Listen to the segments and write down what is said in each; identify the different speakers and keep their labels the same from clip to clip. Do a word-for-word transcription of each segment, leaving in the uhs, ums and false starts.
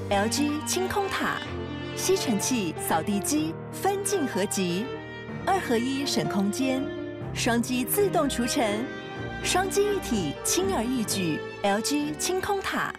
Speaker 1: L G 清空塔，吸尘器、扫地机分镜合集，二合一省空间，双击自动除尘，双击一体轻而易举。L G 清空塔。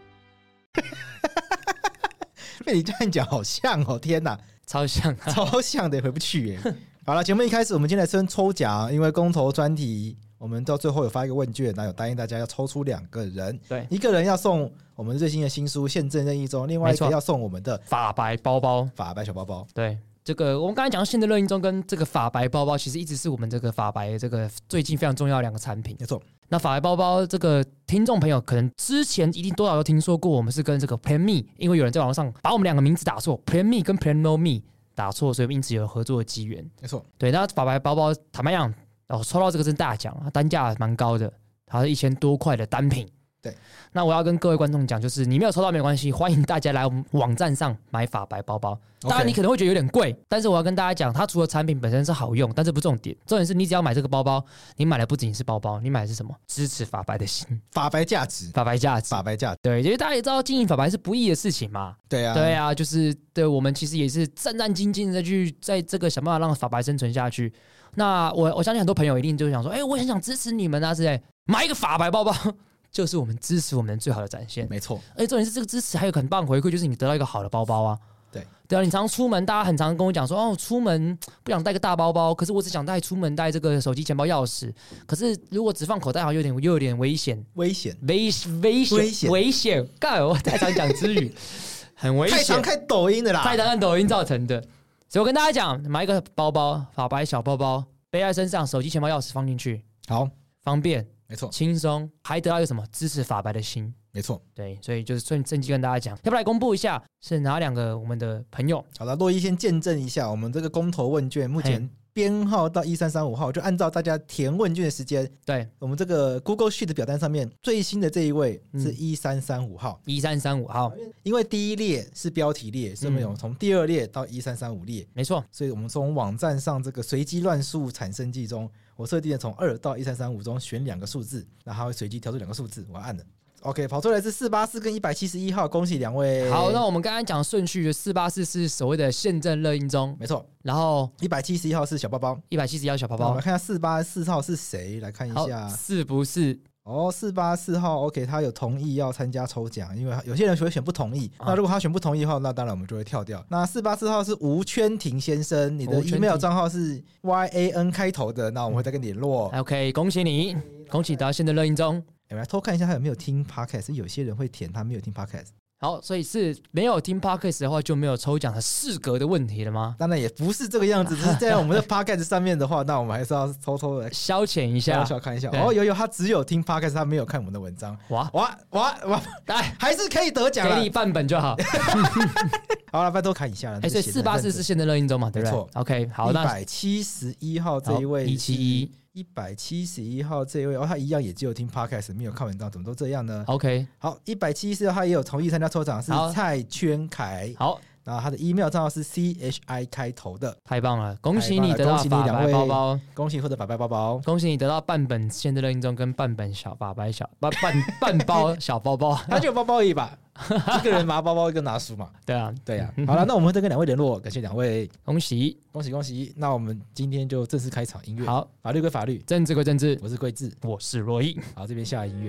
Speaker 2: 被你这样讲好像哦，天哪，
Speaker 3: 超像、啊，
Speaker 2: 超像的，回不去耶。好了，节目一开始，我们今天来先抽奖，因为公投专题，我们到最后有发一个问卷，那有答应大家要抽出两个人，
Speaker 3: 对，
Speaker 2: 一个人要送我们最新的新书《宪政任意中》，另外一个要送我们的
Speaker 3: 法白包包，
Speaker 2: 法白小包包，
Speaker 3: 对。这个我们刚才讲的宪政热映中跟这个法白包包，其实一直是我们这个法白这个最近非常重要的两个产品。
Speaker 2: 没错。
Speaker 3: 那法白包包这个听众朋友可能之前一定多少都听说过，我们是跟这个 Plan Me， 因为有人在网上把我们两个名字打错 ，Plan Me 跟 Plan No Me 打错，所以因此有合作的机缘。
Speaker 2: 没错。
Speaker 3: 对，那法白包包坦白讲，哦，抽到这个真大奖，单价蛮高的，它是一千多块的单品。
Speaker 2: 对，
Speaker 3: 那我要跟各位观众讲，就是你没有抽到没关系，欢迎大家来我们网站上买法白包包。当然你可能会觉得有点贵，但是我要跟大家讲，它除了产品本身是好用，但这不是重点，重点是你只要买这个包包，你买的不仅是包包，你买的是什么？支持法白的心，
Speaker 2: 法白价值，
Speaker 3: 法白价值，
Speaker 2: 法白价值。
Speaker 3: 对，因为大家也知道经营法白是不易的事情嘛。
Speaker 2: 对啊，
Speaker 3: 对啊，就是对我们其实也是战战兢兢的去在这个想办法让法白生存下去。那我我相信很多朋友一定就想说，哎、欸，我很想支持你们啊之类，买一个法白包包。就是我们支持我们最好的展现，
Speaker 2: 没错。
Speaker 3: 而且重点是这个支持还有很棒的回馈，就是你得到一个好的包包啊。
Speaker 2: 对
Speaker 3: 对啊，你常常出门，大家很常跟我讲说，哦，出门不想带个大包包，可是我只想带出门带这个手机、钱包、钥匙。可是如果只放口袋，好像有点又有点危险，
Speaker 2: 危险，
Speaker 3: 危危险，危险，危险。干，我太常讲支语，很危险。
Speaker 2: 太常看抖音的啦，
Speaker 3: 太常看抖音造成的。所以我跟大家讲，买一个包包，法白小包包，背在身上，手机、钱包、钥匙放进去，
Speaker 2: 好
Speaker 3: 方便。
Speaker 2: 没错，
Speaker 3: 轻松，还得到一个什么支持法白的心，
Speaker 2: 没错，
Speaker 3: 对，所以就是趁趁机跟大家讲，要不要来公布一下是哪两个我们的朋友？
Speaker 2: 好了，洛伊先见证一下，我们这个公投问卷目前编号到一三三五号，就按照大家填问卷的时间，
Speaker 3: 对，
Speaker 2: 我们这个 Google Sheet 的表单上面最新的这一位是一三三五号，
Speaker 3: 一三三五号，
Speaker 2: 因为第一列是标题列，所以我们有从第二列到一三三五列，
Speaker 3: 没错，
Speaker 2: 所以我们从网站上这个随机乱数产生记中。我设定的从二到一三三五中选两个数字，然后它会随机挑出两个数字，我要按了。OK， 跑出来是四八四跟一百七十一号，恭喜两位。
Speaker 3: 好，那我们刚刚讲顺序，四八四是所谓的宪政热映中，
Speaker 2: 没错。
Speaker 3: 然后
Speaker 2: 一百七十一号是小包包，
Speaker 3: 一百七十一号小包包。
Speaker 2: 我们看一下四八四号是谁，来看一下
Speaker 3: 是不是？
Speaker 2: 哦，四八四号 OK， 他有同意要参加抽奖，因为有些人会选不同意、啊、那如果他选不同意的话，那当然我们就会跳掉。那四八四号是吴圈庭先生，你的 email 账号是 Y A N 开头的，那我们会再跟你联络、
Speaker 3: 嗯、OK， 恭喜你，恭喜得到宪政热映中。
Speaker 2: 我们来偷看一下他有没有听 podcast， 有些人会填他没有听 podcast。
Speaker 3: 好，所以是没有听 podcast 的话就没有抽奖的适格的问题了吗？
Speaker 2: 当然也不是这个样子，只是在我们的 podcast 上面的话，那我们还是要偷偷的
Speaker 3: 消遣一下，
Speaker 2: 小小看一下。哦，有有，他只有听 podcast， 他没有看我们的文章。哇哇哇哇！哎，还是可以得奖了，
Speaker 3: 给你半本就好。
Speaker 2: 好了，拜托看一下了。
Speaker 3: 哎，所以四八四是宪政热映中嘛，对不对？没错。OK， 好，那
Speaker 2: 一百七十一号这一位
Speaker 3: 一七一。
Speaker 2: 一百七十一号这一位哦，他一样也只有听 podcast， 没有看文章，怎么都这样呢
Speaker 3: ？OK，
Speaker 2: 好，一百七十号他也有同意参加抽奖，是蔡圈凯。
Speaker 3: 好，
Speaker 2: 然后他的 email 账号是 C H I 开头的，
Speaker 3: 太棒了，恭喜你得到法白包包，
Speaker 2: 恭喜获得法白包包，
Speaker 3: 恭喜你得到半本宪政热映中跟半本小法白小半半包小包包，
Speaker 2: 他就有包包而已吧。一个人拿包包，一个拿书嘛。
Speaker 3: 对啊，
Speaker 2: 对啊。好了，那我们会再跟两位联络，感谢两位，
Speaker 3: 恭喜
Speaker 2: 恭喜恭喜。那我们今天就正式开场音乐。
Speaker 3: 好，
Speaker 2: 法律归法律，
Speaker 3: 政治归政治。
Speaker 2: 我是桂智，
Speaker 3: 我是洛毅。
Speaker 2: 好，这边下音乐。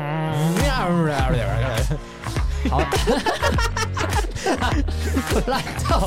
Speaker 3: 好，烂透。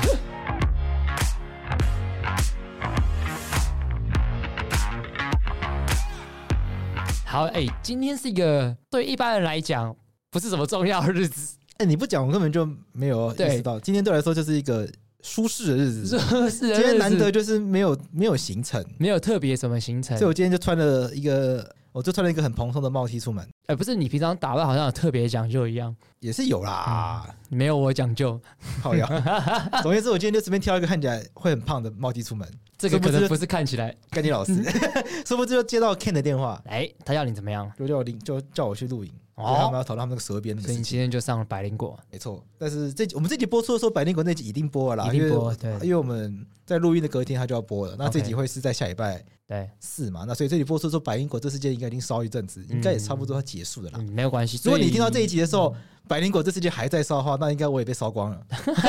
Speaker 3: 好，哎、欸，今天是一个对一般人来讲。不是什么重要的日子，
Speaker 2: 哎、欸，你不讲我根本就没有意识到，今天对我来说就是一个舒适的日子，
Speaker 3: 舒适的日子。
Speaker 2: 今天难得就是没有没有行程，
Speaker 3: 没有特别什么行程，
Speaker 2: 所以我今天就穿了一个，我就穿了一个很蓬松的帽 T 出门。
Speaker 3: 哎、欸，不是你平常打扮好像有特别讲究一样，
Speaker 2: 也是有啦，
Speaker 3: 嗯、没有我讲究。
Speaker 2: 好呀，总而言之，我今天就随便挑一个看起来会很胖的帽 T 出门。
Speaker 3: 这个可能不是看起来，
Speaker 2: 干你老师，说不定就接到 Ken 的电话，
Speaker 3: 哎、欸，他要你怎么样？
Speaker 2: 就叫我就叫我去录影。哦，他们要讨论他们那个蛇鞭的事情，
Speaker 3: 所以你今天就上了百灵果，
Speaker 2: 没错。但是这我们这集播出的时候，百灵果那集一定播了啦，
Speaker 3: 一定播，对，
Speaker 2: 因为我们在录音的隔天他就要播了。那这集会是在下礼拜
Speaker 3: 对
Speaker 2: 四嘛？那所以这集播出的时候，百灵果这事件应该已经烧一阵子，应该也差不多要结束的啦。
Speaker 3: 嗯，没有关系。
Speaker 2: 如果你听到这一集的时候， 百灵果这世界还在烧的话，那应该我也被烧光了。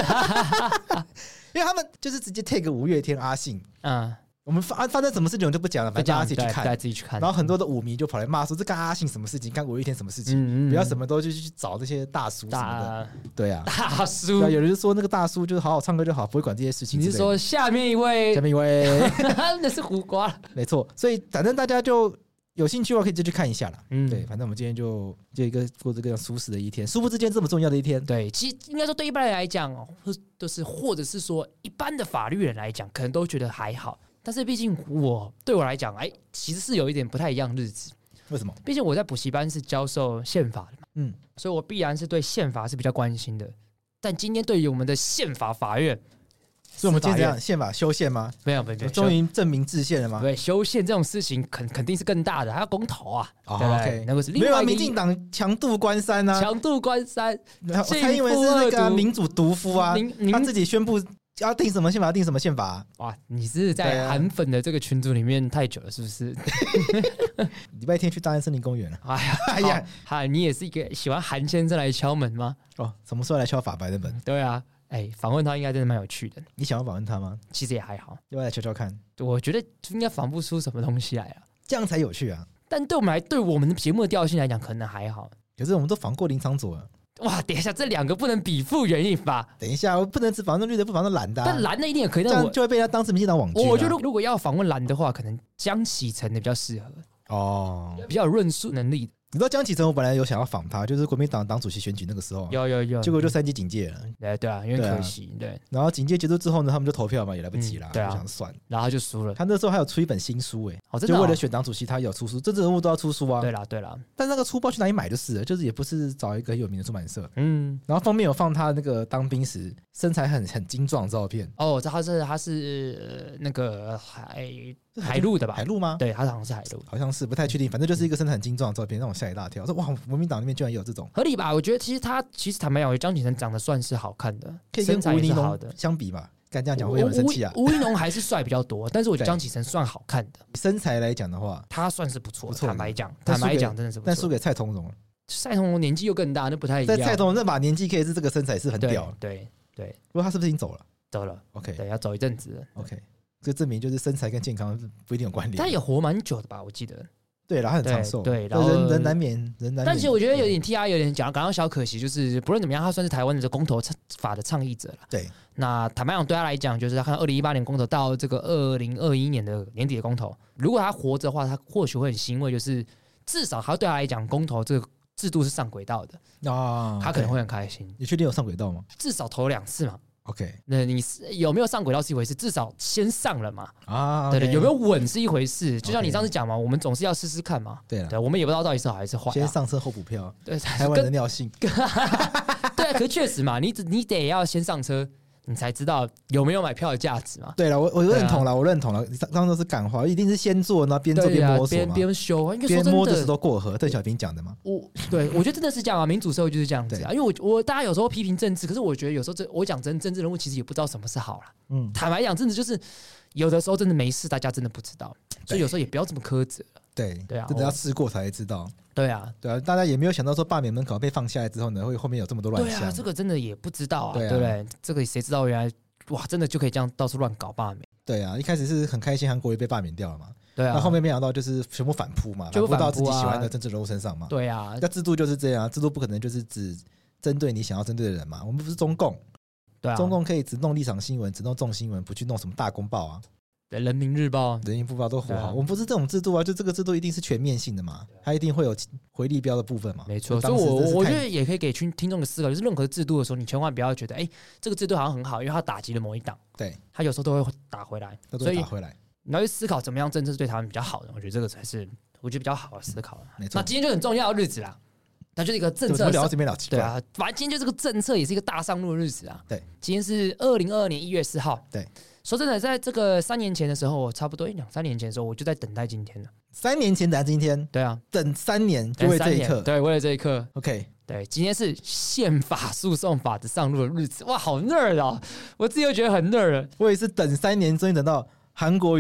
Speaker 2: 因为他们就是直接 take 五月天阿信，嗯。我们发发生什么事情我就不讲了，反正大家自己去看，
Speaker 3: 大家自己去看。
Speaker 2: 然后很多的舞迷就跑来骂说：“这干阿信什么事情？干五月天什么事情？嗯嗯，不要什么都就去找这些大叔什么的。”对啊，
Speaker 3: 大叔。
Speaker 2: 对啊，有人就说那个大叔就是好好唱歌就好，不会管这些事情。
Speaker 3: 你是说下面一位？
Speaker 2: 下面一位，
Speaker 3: 那是胡瓜。
Speaker 2: 没错，所以反正大家就有兴趣的话，可以就去看一下啦。嗯，对，反正我们今天就就一个过这个舒适的一天，殊不知间这么重要的一天。
Speaker 3: 对，其实应该说对一般人来讲，或就是或者是说一般的法律人来讲，可能都觉得还好。但是毕竟我对我来讲，哎，其实是有一点不太一样的日子。
Speaker 2: 为什么？
Speaker 3: 毕竟我在补习班是教授宪法的嘛，嗯，所以我必然是对宪法是比较关心的。但今天对于我们的宪法法院，
Speaker 2: 所以我们今天这样宪法修宪吗？
Speaker 3: 没有，没有，
Speaker 2: 终于证明制宪了吗？
Speaker 3: 对，修宪这种事情肯肯定是更大的，还要公投啊。
Speaker 2: 哦、对 ，OK，
Speaker 3: 那个是另外一个。
Speaker 2: 没有，民进党强渡关山啊，
Speaker 3: 强渡关山。
Speaker 2: 蔡英文是那个民主毒夫啊，他自己宣布。要定什么宪法？要定什么宪法、啊？
Speaker 3: 哇，你是在韩粉的这个群组里面太久了，是不是？
Speaker 2: 礼拜天去大安森林公园了。
Speaker 3: 哎呀，哎呀，嗨，你也是一个喜欢韩先生来敲门吗？
Speaker 2: 哦，什么时候来敲法白的门？
Speaker 3: 对啊，哎，访问他应该真的蛮有趣的。
Speaker 2: 你想要访问他吗？
Speaker 3: 其实也还好，
Speaker 2: 要不要来敲敲看？
Speaker 3: 我觉得应该访不出什么东西来啊，
Speaker 2: 这样才有趣啊。
Speaker 3: 但对我们来，对我们的节目的调性来讲，可能还好。
Speaker 2: 可是我们都访过林昶佐了。
Speaker 3: 哇，等一下，这两个不能比附原因吧？
Speaker 2: 等一下，我不能只访问绿的，不访问蓝的、啊。
Speaker 3: 但蓝的一定也可以，
Speaker 2: 这样就会被他当成民进党网军、啊。
Speaker 3: 我觉得如果要访问蓝的话，可能江启臣的比较适合哦，比较有论述能力。
Speaker 2: 你知道江启臣，我本来有想要访他，就是国民党党主席选举那个时候，
Speaker 3: 有有有，
Speaker 2: 结果就三级警戒了。
Speaker 3: 对对啊，因为可惜，对、啊。对
Speaker 2: 然后警戒结束之后呢，他们就投票嘛，也来不及啦，嗯、对啊，就想算，
Speaker 3: 然后他就输了。
Speaker 2: 他那时候还有出一本新书、欸，哎、
Speaker 3: 哦，真的、哦，
Speaker 2: 就为了选党主席，他有出书，政治人物都要出书啊。
Speaker 3: 对啦对啦，
Speaker 2: 但那个书包去哪里买就是了，就是也不是找一个很有名的出版社，嗯。然后封面有放他那个当兵时身材很很精壮的照片。
Speaker 3: 哦，他是他是、呃、那个海海陆的吧？
Speaker 2: 海陆吗？
Speaker 3: 对，他好像是海陆，
Speaker 2: 好像是不太确定，反正就是一个身材很精壮的照片，让我吓一大跳。我说哇，国民党里面居然也有这种，
Speaker 3: 合理吧？我觉得其实他其实坦白讲，我觉得江启臣长得算是好看的，
Speaker 2: 可以跟吴怡农相比吧？敢这样讲会有人生气啊？
Speaker 3: 吴怡农还是帅比较多，但是我觉得江启臣算好看的。
Speaker 2: 身材来讲的话，
Speaker 3: 他算是不错，坦白讲，坦白讲真的是不错，
Speaker 2: 但输给蔡同荣了。
Speaker 3: 蔡同荣年纪又更大，那不太一样。
Speaker 2: 在蔡同荣那把年纪，可以是这个身材是很屌。
Speaker 3: 对对对，
Speaker 2: 不过他是不是已经走了？
Speaker 3: 走了。
Speaker 2: OK，
Speaker 3: 对，要走一阵子了。
Speaker 2: OK， 这证明就是身材跟健康不一定有关联。
Speaker 3: 他也活蛮久的吧？我记得。
Speaker 2: 对了，他很长寿。
Speaker 3: 对，然后
Speaker 2: 人人难免，人难免。
Speaker 3: 但其实我觉得有点替他有点讲感到小可惜，就是不论怎么样，他算是台湾的公投法的倡议者了。
Speaker 2: 对。那
Speaker 3: 坦白讲，对他来讲，就是他看二零一八年公投到这个二零二一年的年底的公投，如果他活着的话，他或许会很欣慰，就是至少他对他来讲，公投这个制度是上轨道的啊，他可能会很开心。
Speaker 2: 你确定有上轨道吗？
Speaker 3: 至少投两次嘛。
Speaker 2: OK，
Speaker 3: 那你有没有上轨道是一回事，至少先上了嘛。
Speaker 2: 啊， okay、
Speaker 3: 对对，有没有稳是一回事。就像你上次讲嘛，我们总是要试试看嘛。
Speaker 2: 对了，
Speaker 3: 对，我们也不知道到底是好还是坏、啊。
Speaker 2: 先上车后补票，
Speaker 3: 对，
Speaker 2: 台湾人尿性。
Speaker 3: 对啊，可是确实嘛，你你得要先上车，你才知道有没有买票的价值嘛。
Speaker 2: 对了，我我认同了，我认同了。刚刚都是感化，一定是先做，然后边做边摸索嘛，
Speaker 3: 边边修，
Speaker 2: 边摸着石头过河。邓小平讲的嘛。
Speaker 3: 我对我觉得真的是这样啊，民主社会就是这样子啊。因为我我大家有时候批评政治，可是我觉得有时候这我讲真，政治人物其实也不知道什么是好啦。嗯，坦白讲，政治就是有的时候真的没事，大家真的不知道，所以有时候也不要这么苛责。
Speaker 2: 对对啊，真的要试过才知道。
Speaker 3: 对啊，
Speaker 2: 对啊，大家也没有想到说罢免门槛被放下来之后呢，会后面有这么多乱象。
Speaker 3: 对啊，这个真的也不知道啊，对不对？这个谁知道原来哇，真的就可以这样到处乱搞罢免？
Speaker 2: 对啊，一开始是很开心，韩国瑜被罢免掉了嘛。
Speaker 3: 对啊，
Speaker 2: 那后面没想到就是全部反扑嘛，
Speaker 3: 就
Speaker 2: 反扑到自己喜欢的政治人物身上嘛。
Speaker 3: 对啊，
Speaker 2: 那制度就是这样，制度不可能就是只针对你想要针对的人嘛。我们不是中共，
Speaker 3: 对啊，
Speaker 2: 中共可以只弄立场新闻，只弄重新闻，不去弄什么大公报啊。
Speaker 3: 对，人民日报、
Speaker 2: 人民日报都活好，我们不是这种制度啊，就这个制度一定是全面性的嘛，它一定会有回力标的部分嘛。
Speaker 3: 没错，所以我我觉得也可以给听听众的思考，就是任何制度的时候，你千万不要觉得，哎、欸，这个制度好像很好，因为它打击了某一党，
Speaker 2: 对，
Speaker 3: 它有时候都会打回来，
Speaker 2: 都会打回来。
Speaker 3: 你要去思考怎么样政治是对台湾比较好的，我觉得这个才是我觉得比较好的思考。
Speaker 2: 没错，
Speaker 3: 那今天就很重要的日子啦。那就是一个政策，
Speaker 2: 怎么聊到这边聊奇怪？
Speaker 3: 对啊，反正今天就这个政策也是一个大上路的日子啊。
Speaker 2: 对，
Speaker 3: 今天是二零二二年一月四号。
Speaker 2: 对，
Speaker 3: 说真的，在这个三年前的时候，我差不多两三年前的时候，我就在等待今天了。
Speaker 2: 三年前等待今天？对啊，等三年就为这一刻。
Speaker 3: 对，为了这一刻。
Speaker 2: OK，
Speaker 3: 对，今天是宪法诉讼法的上路的日子。哇，好 nerd 啊！我自己又觉得很 nerd。
Speaker 2: 我也是等三年，终于等到韩国瑜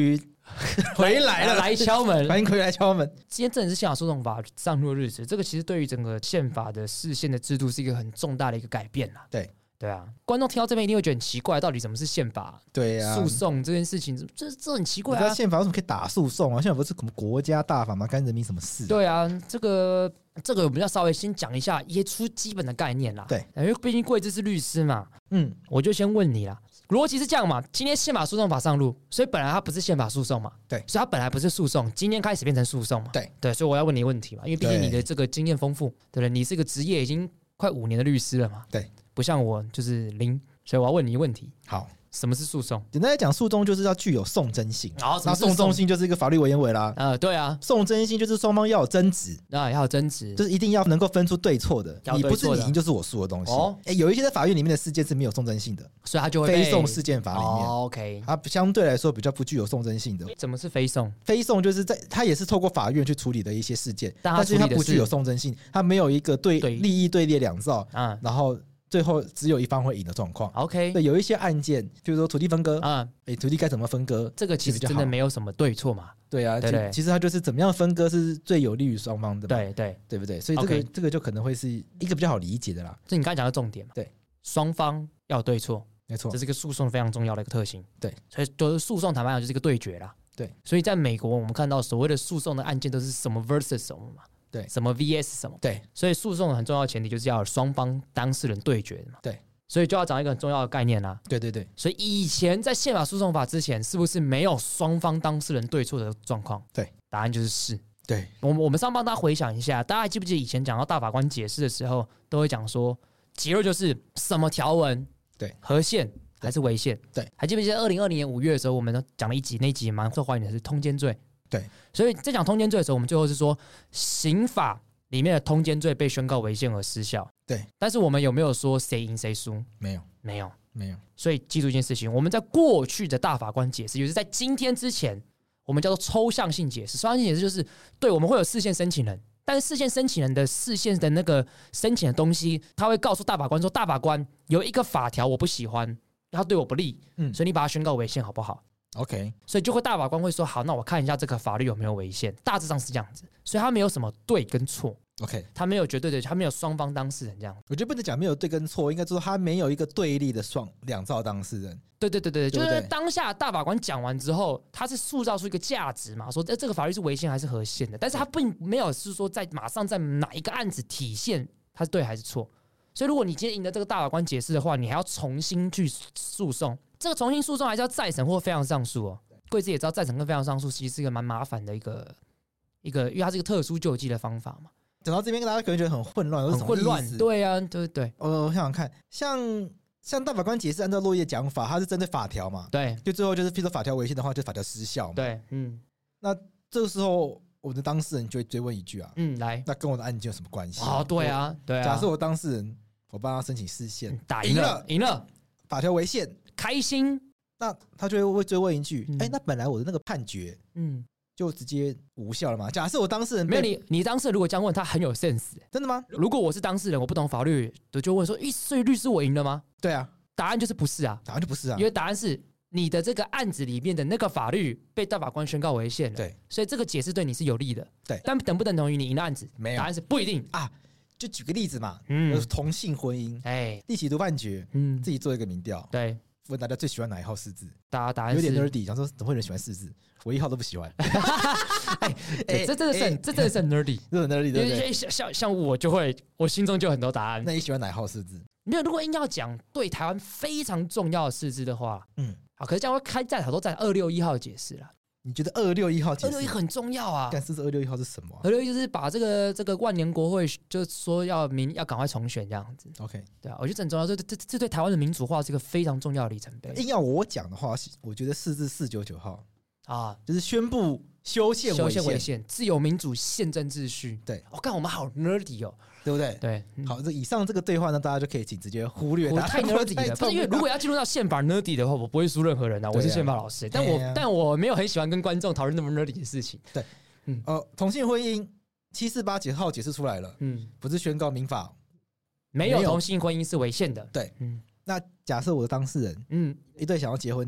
Speaker 2: 回来了，
Speaker 3: 来敲门，
Speaker 2: 欢迎回来敲门。
Speaker 3: 今天真的是宪法诉讼法上路日子，这个其实对于整个宪法的释宪的制度是一个很重大的一个改变啦。
Speaker 2: 对。
Speaker 3: 对啊，观众听到这边一定会觉得很奇怪，到底什么是宪法？
Speaker 2: 对啊，
Speaker 3: 诉讼这件事情，这这很奇怪啊。
Speaker 2: 宪法为什么可以打诉讼啊？宪法不是什么国家大法吗？干人民什么事？
Speaker 3: 对啊，这个这个我们要稍微先讲一下，耶出基本的概念啦。
Speaker 2: 对，
Speaker 3: 因为毕竟贵志是律师嘛，
Speaker 2: 嗯，
Speaker 3: 我就先问你啦。逻辑是这样嘛？今天宪法诉讼法上路，所以本来它不是宪法诉讼嘛，
Speaker 2: 对，
Speaker 3: 所以它本来不是诉讼，今天开始变成诉讼嘛，
Speaker 2: 对
Speaker 3: 对，所以我要问你问题嘛，因为毕竟你的这个经验丰富，对不对？你是个职业已经快五年的律师了嘛，
Speaker 2: 对。
Speaker 3: 不像我就是零，所以我要问你一个问题。
Speaker 2: 好，
Speaker 3: 什么是诉讼？
Speaker 2: 简单来讲，诉讼就是要具有讼真性。
Speaker 3: 哦，
Speaker 2: 那讼中性就是一个法律委员会啦。
Speaker 3: 呃，对啊，
Speaker 2: 讼真性就是双方要有争执，
Speaker 3: 啊，要有争执，
Speaker 2: 就是一定要能够分出对错的。
Speaker 3: 的
Speaker 2: 你不是你赢就是我输的东西。哦，欸，有一些在法院里面的事件是没有讼真性的，
Speaker 3: 所以它就会
Speaker 2: 非讼事件法里面。
Speaker 3: 哦 OK，
Speaker 2: 它相对来说比较不具有讼真性的。
Speaker 3: 怎么是非讼？
Speaker 2: 非讼就是在它也是透过法院去处理的一些事件，
Speaker 3: 但,
Speaker 2: 但是它不具有讼真性，它没有一个对利益对立两造，嗯，然后。最后只有一方会赢的状况。
Speaker 3: OK，
Speaker 2: 对，有一些案件，比如说土地分割啊，哎，土地该怎么分割？
Speaker 3: 这个其实真的没有什么对错嘛。
Speaker 2: 对啊，对对，其实它就是怎么样分割是最有利于双方的嘛。
Speaker 3: 对对，
Speaker 2: 对不对？所以这个、okay. 这个就可能会是一个比较好理解的啦。
Speaker 3: 这你刚才讲的重点嘛。
Speaker 2: 对，
Speaker 3: 双方要有对错，
Speaker 2: 没错，
Speaker 3: 这是一个诉讼非常重要的一个特性。
Speaker 2: 对，
Speaker 3: 所以就是诉讼，坦白讲就是一个对决啦。
Speaker 2: 对，
Speaker 3: 所以在美国我们看到所谓的诉讼的案件都是什么 versus 什么嘛。
Speaker 2: 对，
Speaker 3: 什么 V S 什么。
Speaker 2: 对，
Speaker 3: 所以诉讼很重要的前提就是要有双方当事人对决嘛。
Speaker 2: 对。
Speaker 3: 所以就要讲一个很重要的概念啦、啊。
Speaker 2: 对对对。
Speaker 3: 所以以前在宪法诉讼法之前，是不是没有双方当事人对错的状况？
Speaker 2: 对，
Speaker 3: 答案就是是。
Speaker 2: 对，
Speaker 3: 我们我们上帮大家回想一下，大家还记不记得以前讲到大法官解释的时候，都会讲说结论就是什么条文
Speaker 2: 对
Speaker 3: 合宪还是违宪？
Speaker 2: 对，
Speaker 3: 还记不记得二零二零年五月的时候，我们讲了一集，那一集蛮受欢迎的是通奸罪。
Speaker 2: 对，
Speaker 3: 所以在讲通奸罪的时候，我们最后是说刑法里面的通奸罪被宣告违宪而失效。
Speaker 2: 对，
Speaker 3: 但是我们有没有说谁赢谁输？
Speaker 2: 没有，
Speaker 3: 没有，
Speaker 2: 没有。
Speaker 3: 所以记住一件事情，我们在过去的大法官解释，也就是在今天之前，我们叫做抽象性解释。抽象性解释就是对我们会有释宪申请人，但是释宪申请人的释宪的那个申请的东西，他会告诉大法官说，大法官有一个法条我不喜欢，他对我不利，嗯，所以你把它宣告违宪好不好？
Speaker 2: OK，
Speaker 3: 所以就会大法官会说好，那我看一下这个法律有没有违宪，大致上是这样子，所以他没有什么对跟错。
Speaker 2: OK，
Speaker 3: 他没有绝对的，他没有双方当事人这样。
Speaker 2: 我觉得不能讲没有对跟错，应该说他没有一个对立的双两造当事人。
Speaker 3: 对对对对，就是当下大法官讲完之后，他是塑造出一个价值嘛，说这个法律是违宪还是合宪的，但是他并没有是说在马上在哪一个案子体现他是对还是错。所以如果你今天赢了这个大法官解释的话，你还要重新去诉讼，这个重新诉讼还是要再审或非常上诉哦。贵志也知道再审跟非常上诉其实是一个蛮麻烦的一个一个，因为它是一个特殊救济的方法嘛。
Speaker 2: 讲到这边，大家可能觉得很混乱，
Speaker 3: 很混乱，对啊，对对。
Speaker 2: 我我想想看，像像大法官解释，按照洛伊的讲法，他是针对法条嘛，
Speaker 3: 对，
Speaker 2: 就最后就是，譬如说法条违宪的话，就法条失效嘛，
Speaker 3: 对，嗯。
Speaker 2: 那这个时候，我的当事人就会追问一句啊，
Speaker 3: 嗯，来，
Speaker 2: 那跟我的案件有什么关系？
Speaker 3: 哦，对啊，对啊。
Speaker 2: 假设我当事人，我帮他申请释宪，
Speaker 3: 打赢了，赢了，
Speaker 2: 法条违宪，
Speaker 3: 开心。
Speaker 2: 那他就会追问一句，哎、嗯欸，那本来我的那个判决，嗯。就直接无效了嘛？假设我当事人
Speaker 3: 没有你，你当事人如果这样问，他很有 sense，
Speaker 2: 真的吗？
Speaker 3: 如果我是当事人，我不懂法律，我就问说：，咦，所以律师我赢了吗？
Speaker 2: 对啊，
Speaker 3: 答案就是不是啊，
Speaker 2: 答案就不是啊，
Speaker 3: 因为答案是你的这个案子里面的那个法律被大法官宣告违宪了，
Speaker 2: 对，
Speaker 3: 所以这个解释对你是有利的，
Speaker 2: 对，
Speaker 3: 但等不等同于你赢的案子？
Speaker 2: 没有，
Speaker 3: 答案是不一定
Speaker 2: 啊。就举个例子嘛，嗯，同性婚姻，哎，立起读判决，嗯，自己做一个民调，
Speaker 3: 对。
Speaker 2: 问大家最喜欢哪一号释字？
Speaker 3: 大家答案是
Speaker 2: 有点 nerdy， 想说怎么会有人喜欢释字？我一号都不喜欢。
Speaker 3: 哎、欸，这真的是很、欸，这真的是很 nerdy，
Speaker 2: 这很 nerdy， 对不对？
Speaker 3: 像像像我就会，我心中就有很多答案。
Speaker 2: 那你喜欢哪一号释字？
Speaker 3: 没有，如果硬要讲对台湾非常重要的释字的话，嗯，好，可是这样会开战好多战二六一号解释了。
Speaker 2: 你觉得二六一号解释？
Speaker 3: 二六一很重要啊！
Speaker 2: 但是二六一号是什么、啊？
Speaker 3: 二六一就是把这个这个万年国会，就是说要民要赶快重选这样子。
Speaker 2: OK，
Speaker 3: 对啊，我觉得很重要，这这这对台湾的民主化是一个非常重要的里程碑。
Speaker 2: 硬要我讲的话，我觉得四至四九九号啊，就是宣布修宪
Speaker 3: 修宪违宪，自由民主宪政秩序。
Speaker 2: 对，
Speaker 3: 我、哦、看我们好 nerdy 哦。
Speaker 2: 对不对？
Speaker 3: 对，
Speaker 2: 嗯、好，这以上这个对话呢，大家就可以请直接忽略它。
Speaker 3: 太 nerdy 了，不是因为如果要进入到宪法 nerdy 的话，我不会输任何人啊。我是宪法老师，但我、啊、但我没有很喜欢跟观众讨论那么 nerdy 的事情。
Speaker 2: 对，嗯，呃，同性婚姻七四八号解释出来了，嗯，不是宣告民法
Speaker 3: 没有同性婚姻是违宪的。
Speaker 2: 对，嗯，那假设我的当事人，嗯，一对想要结婚的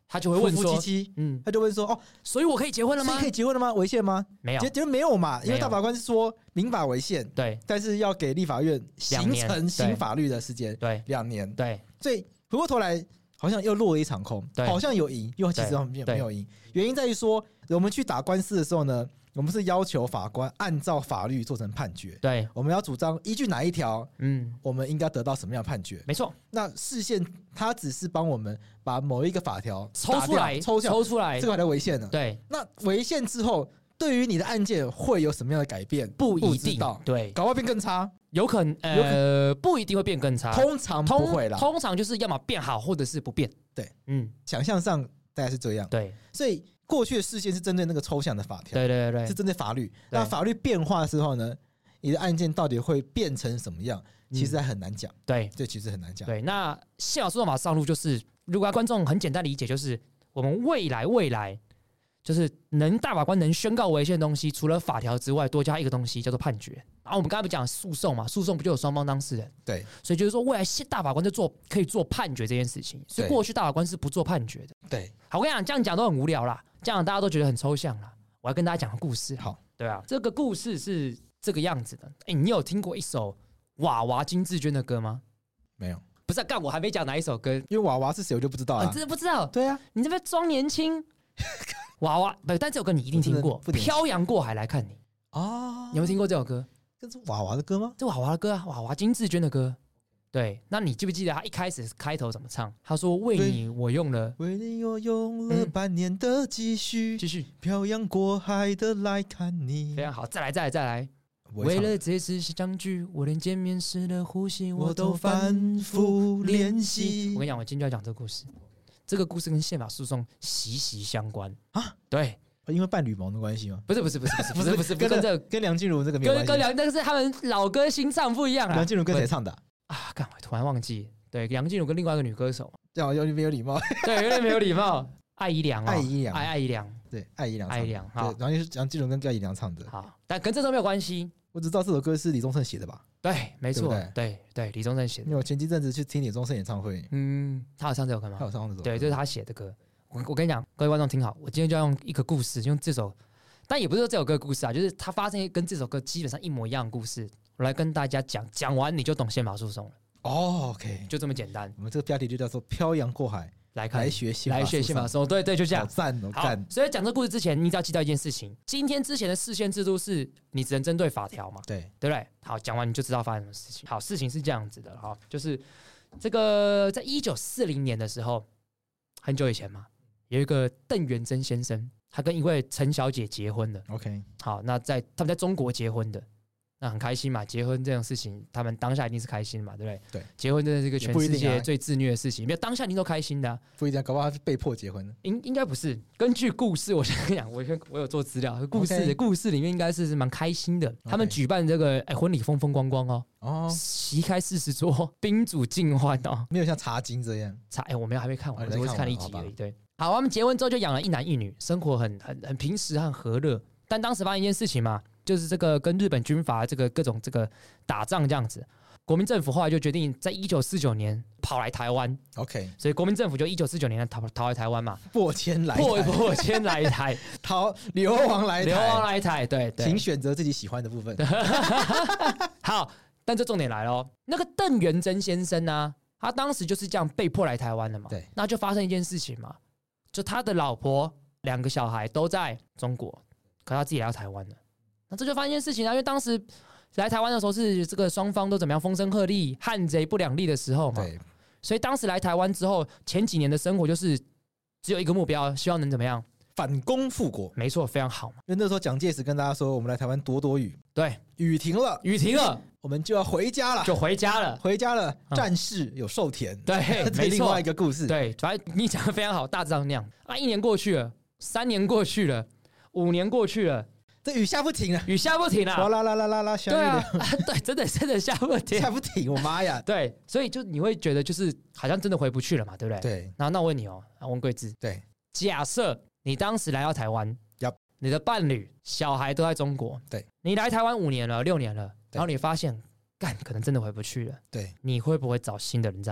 Speaker 3: 他就会问说，
Speaker 2: 夫夫妻妻，嗯，他就问说，哦，
Speaker 3: 所以我可以结婚了吗？
Speaker 2: 可以结婚了吗？违宪吗？
Speaker 3: 没有，
Speaker 2: 结结论没有嘛，因为大法官是说民法违宪，
Speaker 3: 对，
Speaker 2: 但是要给立法院形成新法律的时间，
Speaker 3: 对，
Speaker 2: 两年，
Speaker 3: 对，
Speaker 2: 所以回过头来好像又落了一场空，好像有赢，又其实没有赢，原因在于说我们去打官司的时候呢。我们是要求法官按照法律做成判决，
Speaker 3: 对，
Speaker 2: 我们要主张依据哪一条，
Speaker 3: 嗯，
Speaker 2: 我们应该得到什么样的判决？
Speaker 3: 没错。
Speaker 2: 那释宪它只是帮我们把某一个法条
Speaker 3: 抽出来，
Speaker 2: 抽
Speaker 3: 抽出来，
Speaker 2: 这个法条违宪了。
Speaker 3: 对，
Speaker 2: 那违宪之后，对于你的案件会有什么样的改变？
Speaker 3: 不一定，对，
Speaker 2: 搞不好变更差，
Speaker 3: 有可能，呃，不一定会变更差，
Speaker 2: 通常不会啦，
Speaker 3: 通常就是要么变好，或者是不变。
Speaker 2: 对，
Speaker 3: 嗯，
Speaker 2: 想象上大概是这样。
Speaker 3: 对，
Speaker 2: 所以。过去的释宪是针对那个抽象的法条，
Speaker 3: 对对对，
Speaker 2: 是针对法律。那法律变化的时候呢，你的案件到底会变成什么样，其实还很难讲。
Speaker 3: 对，
Speaker 2: 这其实很难讲。
Speaker 3: 对，那宪法诉讼法上路就是，如果观众很简单理解，就是我们未来未来就是能大法官能宣告违宪的东西，除了法条之外，多加一个东西叫做判决。然后我们刚才不讲诉讼嘛，诉讼不就有双方当事人？对，所以就是说未来大法官就做可以做判决这件事情，所以过去大法官是不做判决的。对，好，我跟你讲，这样讲都很无聊啦。这样大家都觉得很抽象啦，我要跟大家讲个故事。好，对啊，这个故事是这个样子的。哎，你有听过一首娃娃金志娟的歌吗？没有，不是、啊、干，我还没讲哪一首歌，因为娃娃是谁我就不知道了、啊。你真的不知道？对啊，你这边装年轻。娃娃不，但这首歌你一定听过，《漂洋过海来看你》哦，你有没有听过这首歌？这是娃娃的歌吗？这娃娃的歌啊，娃娃金志娟的歌。对，那你记不记得他一开始开头怎么唱？他说：“为你我用了，为你我用了半年的积蓄，继续漂洋过海的来看你。”非常好，再来，再来，再来。为了这次相聚，我连见面时的呼吸我都反复练习。我跟你讲，我今天就要讲这个故事。这个故事跟宪法诉讼息息相关啊！对，因为伴侣盟的关系吗？不是，不是，不是，不是，不是，不是，跟这个跟梁静茹这个没有关系。跟梁，那个是他们老歌新唱不一样啊。梁静茹跟谁唱的？啊，干，我突然忘记。对，梁静茹跟另外一个女歌手，这样有点没有礼貌。对，有点没有礼貌。艾怡良，艾怡良，艾艾怡良，对，艾怡良，艾怡良。好，然后是梁静茹跟艾怡良唱的。好，但跟这首没有关系。我只知道这首歌是李宗盛写的吧？对，没错，对对，李宗盛写的。因为我前几阵子去听李宗盛演唱会，嗯，他有唱这首歌吗？他有唱这首歌，对，这是他写的歌。我我跟你讲，各位观众听好，我今天就要用一个故事，用这首，但也不是说这首歌的故事啊，就是它发生跟这首歌基本上一模一样的故事，我来跟大家讲，讲完你就懂宪法诉讼了。哦 ，OK， 就这么简单。我们这个标题就叫做“漂洋过海”。来看，来学宪法，来学宪法诉讼，对对，就这样。好赞哦，赞！所以讲这故事之前，你只要记到一件事情：今天之前的释宪制度是你只能针对法条嘛？对，对不对？好，讲完你就知道发生什么事情。好，事情是这样子的，哈，就是这个在一九四零年的时候，很久以前嘛，有一个邓元珍先生，他跟一位陈小姐结婚了。OK， 好，那在他们在中国结婚的。那很开心嘛，结婚这种事情，他们当下一定是开心嘛，对不对？对，结婚真的是一个全世界最自虐的事情，没有当下你都开心的、啊，不一定，搞不好他是被迫结婚的。应应该不是，根据故事，我先跟你讲，我我有做资料，故事、okay. 故事里面应该是蛮开心的。Okay. 他们举办这个哎婚礼风风光光哦，哦，席开四十桌，宾主尽欢哦，没有像茶经这样。茶哎，我没有还没看完，我只看了一集而已。对，好，他们结婚之后就养了一男一女，生活很很很平实和和乐。但当时发生一件事情嘛。就是这个跟日本军阀这个各种这个打仗这样子，国民政府后来就决定在一九四九年跑来台湾 ，OK， 所以国民政府就一九四九年逃逃来台湾嘛，破迁来台，破破迁来台，逃流亡来台，流亡来台，对对，请选择自己喜欢的部分。好，但这重点来了，那个邓元珍先生呢、啊，他当时就是这样被迫来台湾的嘛，对，那就发生一件事情嘛，就他的老婆两个小孩都在中国，可他自己来到台湾了。那这就发现一件事情啊，因为当时来台湾的时候是这个双方都怎么样风声鹤唳、汉贼不两立的时候嘛，对，所以当时来台湾之后，前几年的生活就是只有一个目标，希望能怎么样反攻复国。没错，非常好嘛。因为那时候蒋介石跟大家说，我们来台湾躲躲雨，对，雨停了，雨停了，我们就要回家了，就回家了，回家了。嗯、战事有寿田，对，没错，另外一个故事，对，反正你讲的非常好，大致上那样啊。一年过去了，三年过去了，五年过去了。这雨下不停了，雨下不停了，哗啦啦啦啦啦，下对啊，对，真的真的下不停，下不停，我妈呀！对，所以就你会觉得就是好像真的回不去了嘛，对不对？对。然后那我问你哦，温贵志，对，假设你当时来到台湾，你的伴侣、小孩都在中国，对，你来台湾五年了、六年了，然后你发现干可能真的回不去了，对，你会不会找新的人在一起？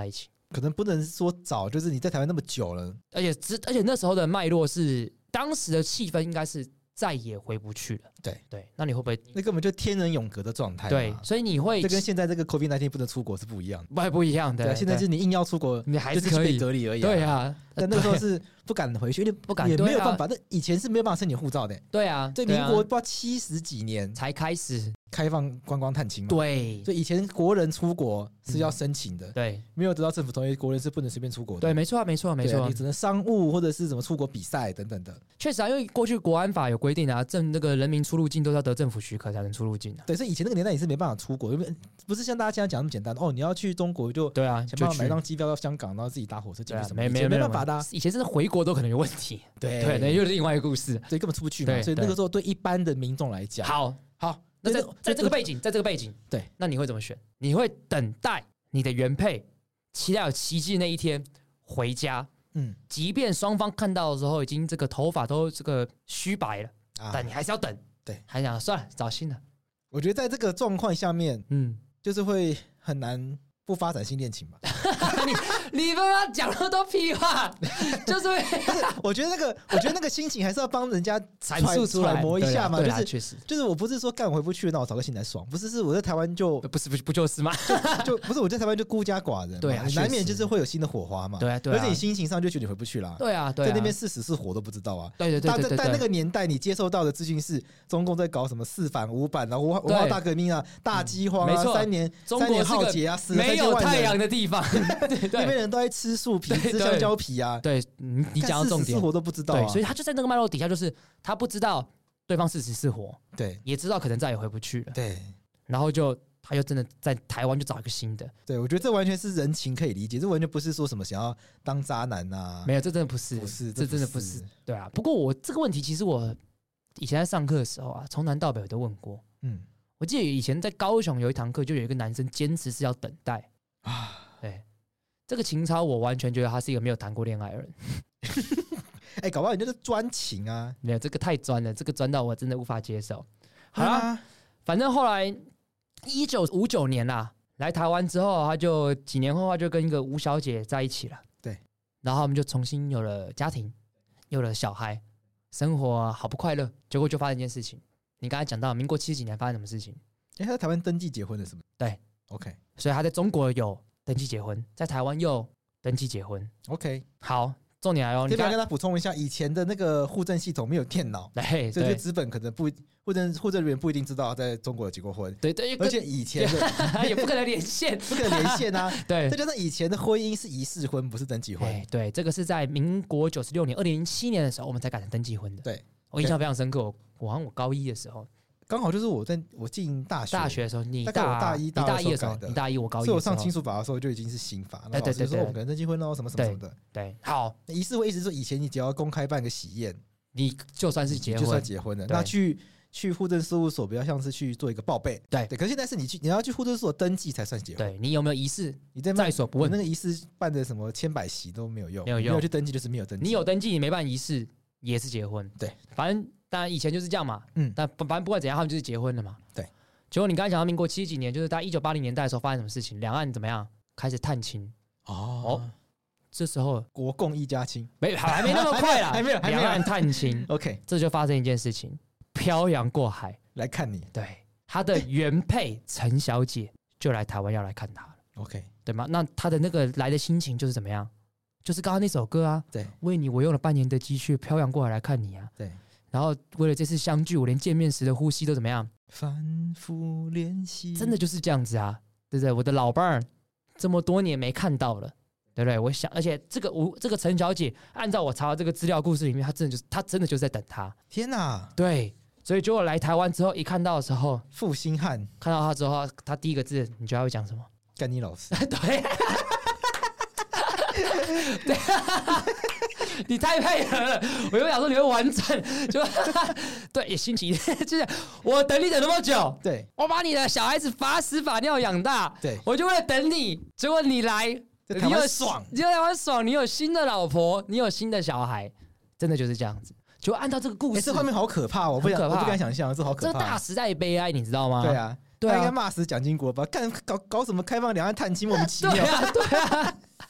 Speaker 2: 可能不能说早，就是你在台湾那么久了，
Speaker 3: 而且而且那时候的脉络是当时的气氛应该是再也回不去了。
Speaker 2: 对
Speaker 3: 对，那你会不会？
Speaker 2: 那根本就天人永隔的状态。
Speaker 3: 对，所以你会
Speaker 2: 这跟现在这个 COVID 十九 不能出国是不一样的，
Speaker 3: 不不一样的。
Speaker 2: 对，现在就是你硬要出国，
Speaker 3: 你还是可以
Speaker 2: 被隔离而已。
Speaker 3: 对啊，
Speaker 2: 但那个时候是不敢回去，因为
Speaker 3: 不敢，
Speaker 2: 也没有办法。那以前是没有办法申请护照的。
Speaker 3: 对啊，
Speaker 2: 对，民国不知道七十几年
Speaker 3: 才开始
Speaker 2: 开放观光探亲嘛。
Speaker 3: 对，
Speaker 2: 所以以前国人出国是要申请的，
Speaker 3: 对，
Speaker 2: 没有得到政府同意，国人是不能随便出国的。
Speaker 3: 对，没错，没错，没错，
Speaker 2: 你只能商务或者是什么出国比赛等等的。
Speaker 3: 确实啊，因为过去国安法有规定啊，政那个人民出入境都要得政府许可才能出入境啊。
Speaker 2: 对，所以以前那个年代你是没办法出国，因为不是像大家现在讲那么简单哦，你要去中国就
Speaker 3: 对啊，
Speaker 2: 想办法买张机票到香港，然后自己搭火车进去什么，
Speaker 3: 没没
Speaker 2: 没办法的。
Speaker 3: 以前真的回国都可能有问题。
Speaker 2: 对
Speaker 3: 对，那又是另外一个故事，
Speaker 2: 所以根本出不去嘛。所以那个时候对一般的民众来讲，
Speaker 3: 好
Speaker 2: 好，
Speaker 3: 那在在这个背景，在这个背景，
Speaker 2: 对，
Speaker 3: 那你会怎么选？你会等待你的原配期待有奇迹那一天回家，嗯，即便双方看到的时候已经这个头发都这个虚白了，啊、但你还是要等，
Speaker 2: 对，
Speaker 3: 还想算了找新的。
Speaker 2: 我觉得在这个状况下面，嗯，就是会很难不发展新恋情吧。
Speaker 3: 你你他妈讲那么多屁话，就是
Speaker 2: 我觉得那个，我觉得那个心情还是要帮人家
Speaker 3: 阐述出来、
Speaker 2: 揣摩一下嘛。就是
Speaker 3: 确实，
Speaker 2: 就是我不是说干回不去，那我找个新来爽，不是，是我在台湾就
Speaker 3: 不是不不就是吗？
Speaker 2: 就, 就不是我在台湾就孤家寡人，
Speaker 3: 对啊，
Speaker 2: 难免就是会有新的火花嘛。
Speaker 3: 对啊，对啊，
Speaker 2: 而且你心情上就觉得你回不去了。
Speaker 3: 对啊，对啊，
Speaker 2: 在那边是死是活都不知道啊。
Speaker 3: 对对对对对。
Speaker 2: 但那个年代你接受到的资讯是中共在搞什么四反五反，然后文化大革命啊、大饥荒啊、三年三年浩劫啊，死了
Speaker 3: 没有太阳的地方，
Speaker 2: 那边人都在吃树皮、吃香蕉皮啊。
Speaker 3: 对，你你讲到重点，
Speaker 2: 是活都不知道、啊。
Speaker 3: 对，所以他就在那个脉络底下，就是他不知道对方是死是活，
Speaker 2: 对，
Speaker 3: 也知道可能再也回不去了，
Speaker 2: 对，
Speaker 3: 然后就他又真的在台湾就找一个新的。
Speaker 2: 对，我觉得这完全是人情可以理解，这完全不是说什么想要当渣男啊，
Speaker 3: 没有，这真的不是，
Speaker 2: 不是，
Speaker 3: 这真的不是。对啊，不过我这个问题其实我以前在上课的时候啊，从南到北我都问过。嗯，我记得以前在高雄有一堂课，就有一个男生坚持是要等待啊，对。这个情操，我完全觉得他是一个没有谈过恋爱的人。
Speaker 2: 哎、欸，搞不好你就是专情啊！
Speaker 3: 没有，这个太专了，这个专到我真的无法接受。好啦，啊、反正后来一九五九年啦，来台湾之后，他就几年后他就跟一个吴小姐在一起了。
Speaker 2: 对，
Speaker 3: 然后他们就重新有了家庭，有了小孩，生活好不快乐。结果就发生一件事情，你刚才讲到民国七十几年发生什么事情？
Speaker 2: 哎、欸，他在台湾登记结婚了，是不是？
Speaker 3: 对
Speaker 2: ，OK。
Speaker 3: 所以他在中国有登记结婚，在台湾又登记结婚。
Speaker 2: OK，
Speaker 3: 好，重点来哦。
Speaker 2: 这边跟他补充一下，以前的那个户政系统没有电脑，
Speaker 3: 对，
Speaker 2: 所以资本可能不户政户政人员不一定知道他在中国有结过婚。
Speaker 3: 对对，
Speaker 2: 而且以前的
Speaker 3: 也不可能连线，
Speaker 2: 不可能连线啊。
Speaker 3: 对，
Speaker 2: 再加上以前的婚姻是仪式婚，不是登记婚。
Speaker 3: 对，这个是在民国九十六年、二零零七年的时候，我们才改成登记婚的。
Speaker 2: 对，
Speaker 3: 我印象非常深刻。我我好像我高一的时候。
Speaker 2: 刚好就是我在我进大学
Speaker 3: 大学的时候，你
Speaker 2: 大概我大一、
Speaker 3: 大一的时候，
Speaker 2: 你
Speaker 3: 大一，我高一，
Speaker 2: 所以我上亲属法的时候就已经是新法，那老师说我们可能登记婚哦，什么什么什么的。
Speaker 3: 对，好，
Speaker 2: 仪式会一直说以前你只要公开办个喜宴，
Speaker 3: 你就算是结婚，
Speaker 2: 就算结婚了。那去去户政事务所比较像是去做一个报备，
Speaker 3: 对
Speaker 2: 对。可是现在是你去你要去户政事务所登记才算结婚，
Speaker 3: 对你有没有仪式，
Speaker 2: 你在
Speaker 3: 在所不问。
Speaker 2: 那个仪式办的什么千百席都没有用，
Speaker 3: 没有用，
Speaker 2: 没有去登记就是没有登记。
Speaker 3: 你有登记，你没办仪式也是结婚，
Speaker 2: 对，
Speaker 3: 反正。当然以前就是这样嘛，嗯，但反正不管怎样，他们就是结婚了嘛。
Speaker 2: 对，
Speaker 3: 结果你刚才讲到民国七十几年，就是在一九八零年代的时候发生什么事情？两岸怎么样？开始探亲哦，哦，这时候
Speaker 2: 国共一家亲，
Speaker 3: 没还没那么快啦，
Speaker 2: 还没有，还没有
Speaker 3: 两岸探亲。
Speaker 2: OK，
Speaker 3: 这就发生一件事情，漂洋过海
Speaker 2: 来看你。
Speaker 3: 对，他的原配陈小姐就来台湾要来看他了。
Speaker 2: OK，
Speaker 3: 对吗？那他的那个来的心情就是怎么样？就是刚刚那首歌啊，
Speaker 2: 对，
Speaker 3: 为你我用了半年的积蓄漂洋过海来看你啊，
Speaker 2: 对。
Speaker 3: 然后为了这次相聚，我连见面时的呼吸都怎么样？
Speaker 2: 反复练习，
Speaker 3: 真的就是这样子啊，对不对？我的老伴儿这么多年没看到了，对不对？我想，而且这个吴这个陈小姐，按照我查到这个资料故事里面，她真的就是她真的就是在等他。
Speaker 2: 天哪！
Speaker 3: 对，所以结果来台湾之后，一看到的时候，
Speaker 2: 负心汉，
Speaker 3: 看到他之后，他第一个字，你觉得他会讲什么？
Speaker 2: 干你老师！
Speaker 3: 对。对，你太配合了，我又想说你会玩转，就对，也心情就是我等你等那么久，
Speaker 2: 对，
Speaker 3: 我把你的小孩子罚屎罚尿养大，
Speaker 2: 对，
Speaker 3: 我就为了等你，结果你来，
Speaker 2: 你有爽，
Speaker 3: 你在台湾爽，你有新的老婆，你有新的小孩，真的就是这样子。就按照这个故事，
Speaker 2: 欸、这画面好可怕，我不想，我不敢想象，这好可怕。
Speaker 3: 这个大时代悲哀，你知道吗？
Speaker 2: 对啊，
Speaker 3: 对啊，
Speaker 2: 他应该骂死蒋经国吧？干搞搞什么开放两岸探亲，莫名其妙。
Speaker 3: 对啊，对啊。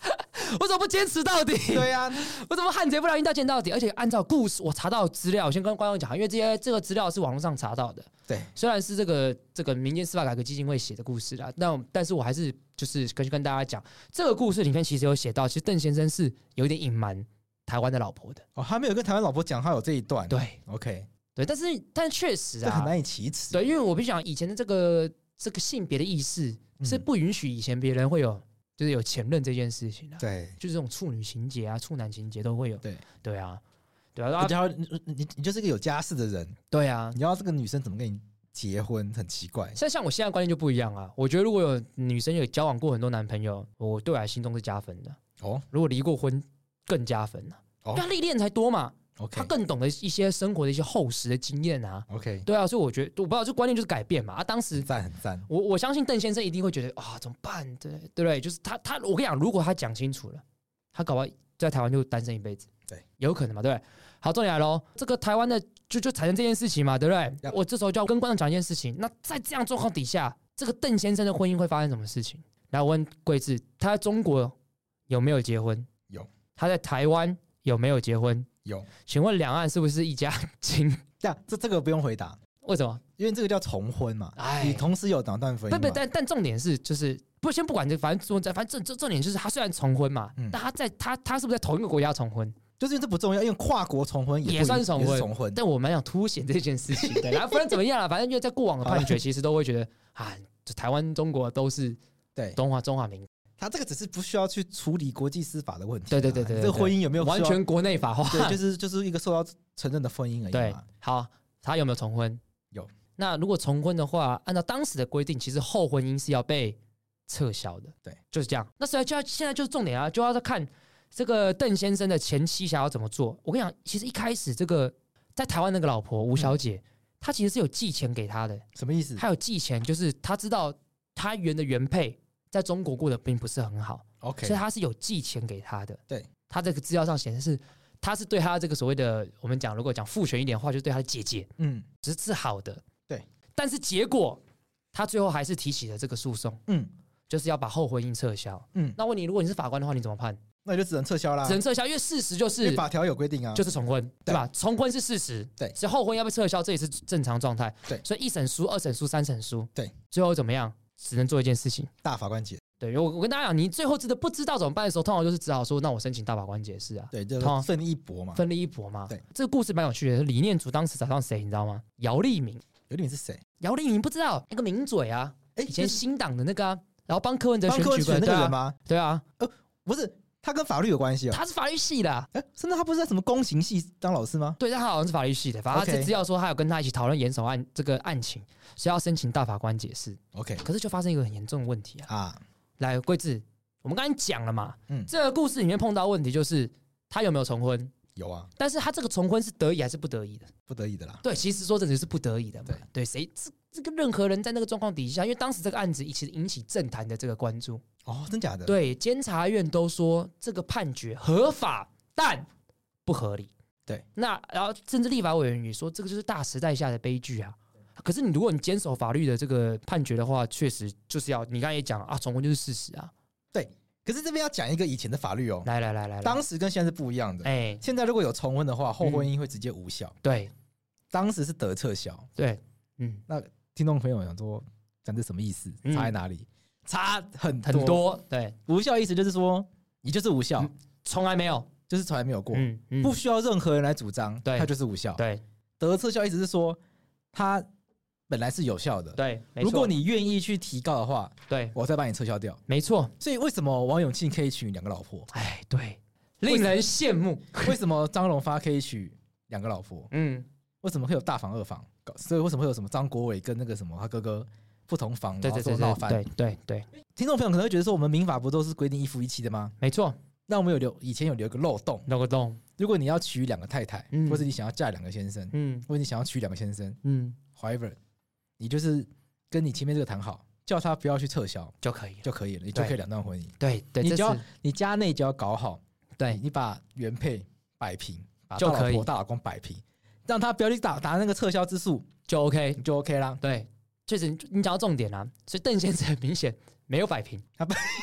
Speaker 3: 我怎么不坚持到底？
Speaker 2: 对啊，
Speaker 3: 我怎么汉贼不让一刀剑到底？而且按照故事，我查到资料，我先跟观众讲，因为这些这个资料是网络上查到的。
Speaker 2: 对，
Speaker 3: 虽然是这个这个民间司法改革基金会写的故事啦，但但是我还是就是跟跟大家讲，这个故事里面其实有写到，其实邓先生是有一点隐瞒台湾的老婆的。
Speaker 2: 哦，他没有跟台湾老婆讲他有这一段。
Speaker 3: 对
Speaker 2: ，OK，
Speaker 3: 对，但是但确实啊，
Speaker 2: 这很难以启齿。
Speaker 3: 对，因为我必须讲，以前的这个这个性别的意识是不允许以前别人会有。就是有前任这件事情啊，
Speaker 2: 对，
Speaker 3: 就是这种处女情节啊、处男情节都会有，
Speaker 2: 对，
Speaker 3: 对啊，对啊，
Speaker 2: 然后你你你就是一个有家室的人，
Speaker 3: 对啊，
Speaker 2: 你要这个女生怎么跟你结婚，很奇怪。
Speaker 3: 像像我现在观念就不一样啊，我觉得如果有女生有交往过很多男朋友，我对我来心中是加分的哦。如果离过婚，更加分了、啊，哦、因为他历练才多嘛。Okay. 他更懂得一些生活的一些厚实的经验啊。
Speaker 2: OK，
Speaker 3: 对啊，所以我觉得我不知道，这观念就是改变嘛。啊，当时
Speaker 2: 赞很赞，
Speaker 3: 我我相信邓先生一定会觉得啊，怎么办？对对不对？就是他他，我跟你讲，如果他讲清楚了，他搞不好在台湾就单身一辈子，
Speaker 2: 对，
Speaker 3: 有可能嘛，对不对？好，重点来喽，这个台湾的就就产生这件事情嘛，对不对？ Yep. 我这时候就要跟观众讲一件事情，那在这样状况底下，这个邓先生的婚姻会发生什么事情？来，我问桂智，他在中国有没有结婚？
Speaker 2: 有。
Speaker 3: 他在台湾有没有结婚？
Speaker 2: 有，
Speaker 3: 请问两岸是不是一家亲？
Speaker 2: 这这这个不用回答，
Speaker 3: 为什么？
Speaker 2: 因为这个叫重婚嘛，你同时有两段婚姻嘛。
Speaker 3: 不不，但但重点是，就是不先不管这，反正反正重重点就是他虽然重婚嘛，嗯、但他在他他是不是在同一个国家重婚？
Speaker 2: 就是因为这不重要，因为跨国重婚 也,
Speaker 3: 也算是重婚。
Speaker 2: 重婚，
Speaker 3: 但我蛮想凸显这件事情的。然后不然怎么样了？反正因为在过往的判决，其实都会觉得啊，台湾、中国都是
Speaker 2: 对
Speaker 3: 中华中华民。
Speaker 2: 他这个只是不需要去处理国际司法的问题、啊。
Speaker 3: 对对对 对, 对，
Speaker 2: 这个婚姻有没有
Speaker 3: 完全国内法化？
Speaker 2: 对，就是就是一个受到承认的婚姻而已嘛。
Speaker 3: 对，好，他有没有重婚？
Speaker 2: 有。
Speaker 3: 那如果重婚的话，按照当时的规定，其实后婚姻是要被撤销的。
Speaker 2: 对，
Speaker 3: 就是这样。那所以就要现在就是重点啊，就要再看这个邓先生的前妻想要怎么做。我跟你讲，其实一开始这个在台湾那个老婆吴小姐，嗯、她其实是有寄钱给他的。
Speaker 2: 什么意思？
Speaker 3: 她有寄钱，就是她知道她原的原配在中国过得并不是很好
Speaker 2: ，OK，
Speaker 3: 所以他是有寄钱给他的。
Speaker 2: 对，
Speaker 3: 他这个资料上显示，他是对他这个所谓的我们讲，如果讲父权一点的话，就是对他的姐姐，嗯，只是是好的。
Speaker 2: 对，
Speaker 3: 但是结果他最后还是提起了这个诉讼，嗯，就是要把后婚姻撤销。嗯，那问你，如果你是法官的话，你怎么判？
Speaker 2: 那你就只能撤销啦，
Speaker 3: 只能撤销，因为事实就是
Speaker 2: 法条有规定啊，
Speaker 3: 就是重婚，对吧？重婚是事实，
Speaker 2: 对，
Speaker 3: 所以后婚要被撤销，这也是正常状态。
Speaker 2: 对，
Speaker 3: 所以一审书、二审书、三审书，
Speaker 2: 对，
Speaker 3: 最后怎么样？只能做一件事情，
Speaker 2: 大法官解。
Speaker 3: 对，我我跟大家讲，你最后真的不知道怎么办的时候，通常就是只好说，那我申请大法官解释啊。
Speaker 2: 对，就奋力一搏嘛，
Speaker 3: 奋力一搏嘛。
Speaker 2: 对，这
Speaker 3: 个故事蛮有趣的。李念祖当时找上谁，你知道吗？姚立明。
Speaker 2: 姚立明是谁？
Speaker 3: 姚立明不知道，那个名嘴啊，哎，以前新党的那个啊，然后帮柯文哲选举
Speaker 2: 的那个人吗？
Speaker 3: 对啊，
Speaker 2: 呃，不是。他跟法律有关系哦，
Speaker 3: 他是法律系的、啊，
Speaker 2: 哎，甚至他不是在什么工行系当老师吗？
Speaker 3: 对，他好像是法律系的，反正他资料说他有跟他一起讨论严守案这个案情，是要申请大法官解释。
Speaker 2: OK，
Speaker 3: 可是就发生一个很严重的问题啊！
Speaker 2: 啊，
Speaker 3: 来，桂智，我们刚才讲了嘛，
Speaker 2: 嗯，
Speaker 3: 这个故事里面碰到问题就是他有没有重婚？
Speaker 2: 有啊，
Speaker 3: 但是他这个重婚是得以还是不得已的？
Speaker 2: 不得已的啦。
Speaker 3: 对，其实说真的是不得已的嘛。
Speaker 2: 对，
Speaker 3: 对，谁这这个任何人在那个状况底下，因为当时这个案子其实引起政坛的这个关注。
Speaker 2: 哦，真假的？
Speaker 3: 对，监察院都说这个判决合法，但不合理。
Speaker 2: 对，
Speaker 3: 那然后甚至立法委员也说，这个就是大时代下的悲剧啊。可是你如果你坚守法律的这个判决的话，确实就是要你刚才也讲啊，重婚就是事实啊。
Speaker 2: 对，可是这边要讲一个以前的法律哦，
Speaker 3: 来来来 来, 来，
Speaker 2: 当时跟现在是不一样的。哎，现在如果有重婚的话，后婚姻会直接无效。
Speaker 3: 嗯、对，
Speaker 2: 当时是得撤销。
Speaker 3: 对，嗯，
Speaker 2: 那听众朋友想说，讲这什么意思？差在哪里？嗯差很多
Speaker 3: 很多，对，
Speaker 2: 无效意思就是说你就是无效，
Speaker 3: 从、嗯、来没有，
Speaker 2: 就是从来没有过，
Speaker 3: 嗯嗯、
Speaker 2: 不需要任何人来主张，它就是无效。
Speaker 3: 对，
Speaker 2: 得撤销意思是说它本来是有效的，
Speaker 3: 对，
Speaker 2: 如果你愿意去提告的话，
Speaker 3: 对，
Speaker 2: 我再把你撤销掉，
Speaker 3: 没错。
Speaker 2: 所以为什么王永庆可以娶两个老婆？
Speaker 3: 哎，对，令人羡慕。
Speaker 2: 为什么张荣发可以娶两个老婆？嗯，为什么会有大房二房？所以为什么会有什么张国伟跟那个什么他哥哥？不同房，然后说闹翻，
Speaker 3: 对对对。
Speaker 2: 听众朋友可能会觉得说，我们民法不都是规定一夫一妻的吗？
Speaker 3: 没错。
Speaker 2: 那我们有留以前有留一个漏洞，
Speaker 3: 漏个洞。
Speaker 2: 如果你要娶两个太太，嗯、或者你想要嫁两个先生，嗯，或者你想要娶两个先生，嗯 ，however， 你就是跟你前面这个谈好，叫他不要去撤销
Speaker 3: 就可以了，
Speaker 2: 就可以了，你就可以两段婚姻。
Speaker 3: 对对，
Speaker 2: 你只要你家内就要搞好，
Speaker 3: 对
Speaker 2: 你把原配摆平，把大老婆大老公摆平，让他不要去打打那个撤销之诉，
Speaker 3: 就 OK，
Speaker 2: 你就 OK 啦。
Speaker 3: 对。确实，你讲到重点啊，所以邓先生很明显没有摆平，
Speaker 2: 他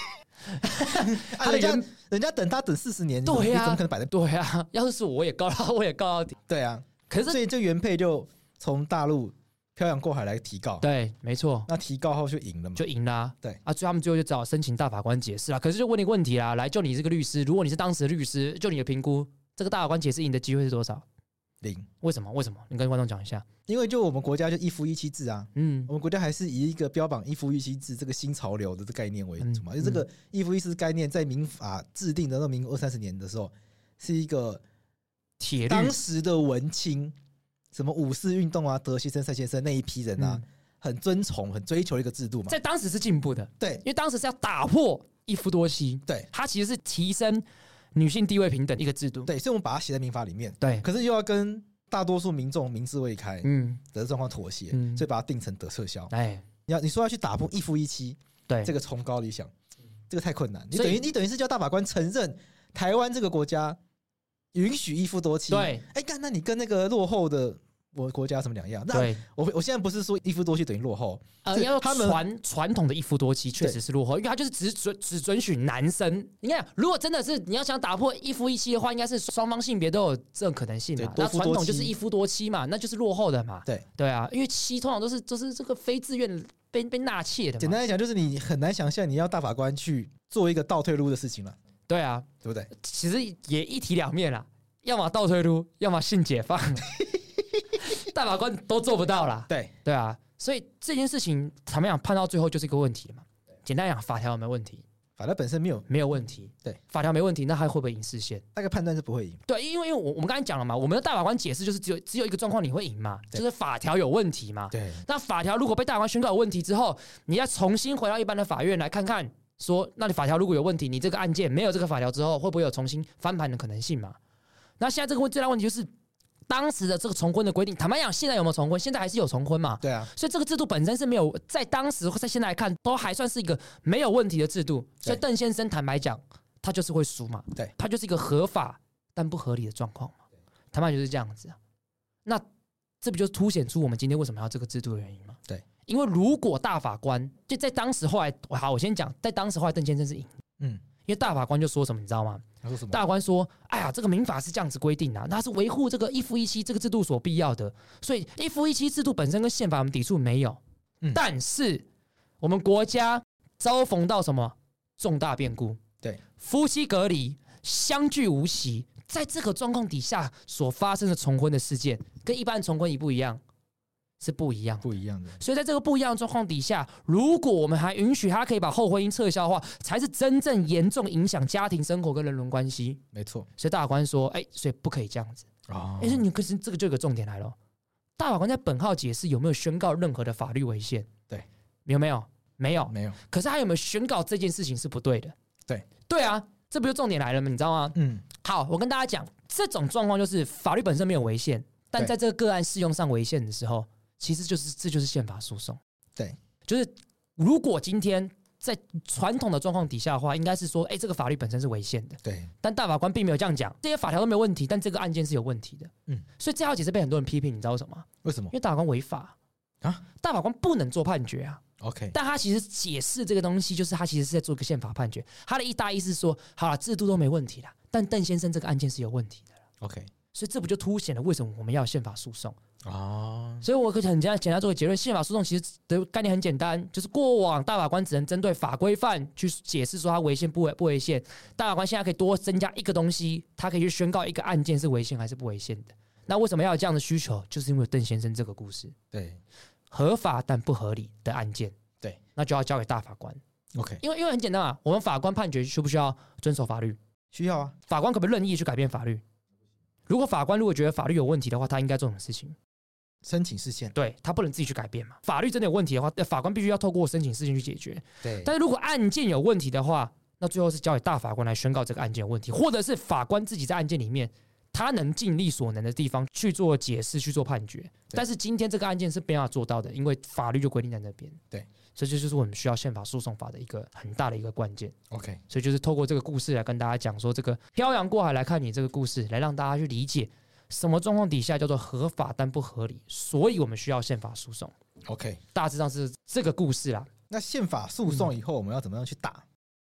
Speaker 2: 啊，人家人家等他等四十年，
Speaker 3: 对呀、啊，
Speaker 2: 怎么可能摆在？
Speaker 3: 对啊，要是我也告他，我也告到底。
Speaker 2: 对啊，
Speaker 3: 可是
Speaker 2: 所以这原配就从大陆漂洋过海来提告，
Speaker 3: 对，没错。
Speaker 2: 那提告后就赢了嘛，
Speaker 3: 就赢啦、啊。
Speaker 2: 对
Speaker 3: 啊，所以他们最后就只好申请大法官解释啦。可是就问你个问题啦，来，就你这个律师，如果你是当时的律师，就你的评估，这个大法官解释赢的机会是多少？
Speaker 2: 零。
Speaker 3: 为什么？为什么？你跟观众讲一下。
Speaker 2: 因为就我们国家就一夫一妻制啊，嗯，我们国家还是以一个标榜一夫一妻制这个新潮流的概念为主嘛。嗯、就这个一夫一妻概念在民法制定的那民国二三十年的时候，是一个
Speaker 3: 铁律，
Speaker 2: 当时的文青，什么五四运动啊、德先生、赛先生那一批人啊，嗯、很尊崇、很追求一个制度嘛。
Speaker 3: 在当时是进步的，
Speaker 2: 对，
Speaker 3: 因为当时是要打破一夫多妻，
Speaker 2: 对，
Speaker 3: 它其实是提升女性地位平等一个制度，
Speaker 2: 对，所以我们把它写在民法里面，
Speaker 3: 对，
Speaker 2: 可是又要跟大多数民众民智未开的状况妥协，嗯、所以把它定成得撤销。哎，你要你说要去打破一夫一妻，
Speaker 3: 对，
Speaker 2: 这个崇高理想，这个太困难。你等于你等于是叫大法官承认台湾这个国家允许一夫多妻，
Speaker 3: 对，
Speaker 2: 哎，干那你跟那个落后的我国家什么两样？那我我现在不是说一夫多妻等于落后，
Speaker 3: 呃，要传传统的一夫多妻确实是落后，因为他就是只准只准许男生。你看，如果真的是你要想打破一夫一妻的话，应该是双方性别都有这种可能性嘛。那传统就是一夫多妻嘛，那就是落后的嘛。
Speaker 2: 对
Speaker 3: 对啊，因为妻通常都是都是这个非自愿被被纳妾的嘛。
Speaker 2: 简单来讲，就是你很难想象你要大法官去做一个倒退路的事情了。
Speaker 3: 对啊，
Speaker 2: 对不对？
Speaker 3: 其实也一体两面啦，要么倒退路，要么性解放。大法官都做不到啦，
Speaker 2: 对
Speaker 3: 对啊，所以这件事情坦白讲判到最后就是一个问题嘛。简单讲，法条有没有问题？
Speaker 2: 法条本身没有
Speaker 3: 没有问题，
Speaker 2: 对，
Speaker 3: 法条没问题，那还会不会赢释宪？
Speaker 2: 大概判断是不会赢。
Speaker 3: 对，因为因为我我们刚才讲了嘛，我们的大法官解释就是只有只有一个状况你会赢嘛，就是法条有问题嘛。
Speaker 2: 对，
Speaker 3: 那法条如果被大法官宣告有问题之后，你要重新回到一般的法院来看看，说那你法条如果有问题，你这个案件没有这个法条之后，会不会有重新翻盘的可能性嘛？那现在这个最大问题就是。当时的这个重婚的规定，坦白讲，现在有没有重婚？现在还是有重婚嘛？
Speaker 2: 对啊，
Speaker 3: 所以这个制度本身是没有，在当时或在现在来看，都还算是一个没有问题的制度。所以邓先生坦白讲，他就是会输嘛，
Speaker 2: 对，
Speaker 3: 他就是一个合法但不合理的状况嘛。坦白就是这样子啊。那这不就凸显出我们今天为什么要这个制度的原因吗？
Speaker 2: 对，
Speaker 3: 因为如果大法官就在当时后来，好，我先讲，在当时后来邓先生是赢，嗯，因为大法官就说什么，你知道吗？大法官说：“哎呀，这个民法是这样子规定啊，那是维护这个一夫一妻这个制度所必要的，所以一夫一妻制度本身跟宪法我们抵触没有。嗯、但是我们国家遭逢到什么重大变故，
Speaker 2: 对，
Speaker 3: 夫妻隔离、相聚无期，在这个状况底下所发生的重婚的事件，跟一般重婚一不一样？是不一样，
Speaker 2: 不一样的。
Speaker 3: 所以在这个不一样的状况底下，如果我们还允许他可以把后婚姻撤销的话，才是真正严重影响家庭生活跟人伦关系。
Speaker 2: 没错。
Speaker 3: 所以大法官说，哎、欸，所以不可以这样子。哦，哎、欸，你可是这个就有个重点来了。大法官在本号解释有没有宣告任何的法律违宪？
Speaker 2: 对，
Speaker 3: 有没有？没有，
Speaker 2: 没有。
Speaker 3: 可是他有没有宣告这件事情是不对的？
Speaker 2: 对，
Speaker 3: 对啊，这不就重点来了吗？你知道吗？嗯。好，我跟大家讲，这种状况就是法律本身没有违宪，但在这个个案适用上违宪的时候。其实就是这就是宪法诉讼，
Speaker 2: 对，
Speaker 3: 就是如果今天在传统的状况底下的话，应该是说，哎、欸，这个法律本身是违宪的，
Speaker 2: 对。
Speaker 3: 但大法官并没有这样讲，这些法条都没有问题，但这个案件是有问题的，嗯。所以这条解释被很多人批评，你知道为什么吗？
Speaker 2: 为什么？
Speaker 3: 因为大法官违法啊，大法官不能做判决啊。
Speaker 2: OK，
Speaker 3: 但他其实解释这个东西，就是他其实是在做一个宪法判决。他的一大意是说，好了，制度都没问题了，但邓先生这个案件是有问题的。
Speaker 2: OK，
Speaker 3: 所以这不就凸显了为什么我们要宪法诉讼？
Speaker 2: 哦，
Speaker 3: 所以我可以很简单简单做个结论：宪法诉讼其实的概念很简单，就是过往大法官只能针对法规范去解释说它违宪不违不违宪，大法官现在可以多增加一个东西，他可以去宣告一个案件是违宪还是不违宪的。那为什么要有这样的需求？就是因为邓先生这个故事，
Speaker 2: 对，
Speaker 3: 合法但不合理的案件，
Speaker 2: 对，
Speaker 3: 那就要交给大法官。
Speaker 2: OK，
Speaker 3: 因为因为很简单啊，我们法官判决需不需要遵守法律？
Speaker 2: 需要啊。
Speaker 3: 法官可不可以任意去改变法律？如果法官如果觉得法律有问题的话，他应该做什么事情？
Speaker 2: 申请释宪，
Speaker 3: 对，他不能自己去改变嘛。法律真的有问题的话，法官必须要透过申请释宪去解决。
Speaker 2: 对，
Speaker 3: 但是如果案件有问题的话，那最后是交给大法官来宣告这个案件有问题，或者是法官自己在案件里面，他能尽力所能的地方去做解释、去做判决。但是今天这个案件是没办法做到的，因为法律就规定在那边。
Speaker 2: 对，
Speaker 3: 所以这就是我们需要宪法诉讼法的一个很大的一个关键。
Speaker 2: OK，
Speaker 3: 所以就是透过这个故事来跟大家讲说，这个漂洋过海来看你这个故事，来让大家去理解。什么状况底下叫做合法但不合理？所以我们需要宪法诉讼。
Speaker 2: OK，
Speaker 3: 大致上是这个故事啦。
Speaker 2: 那宪法诉讼以后我们要怎么样去打？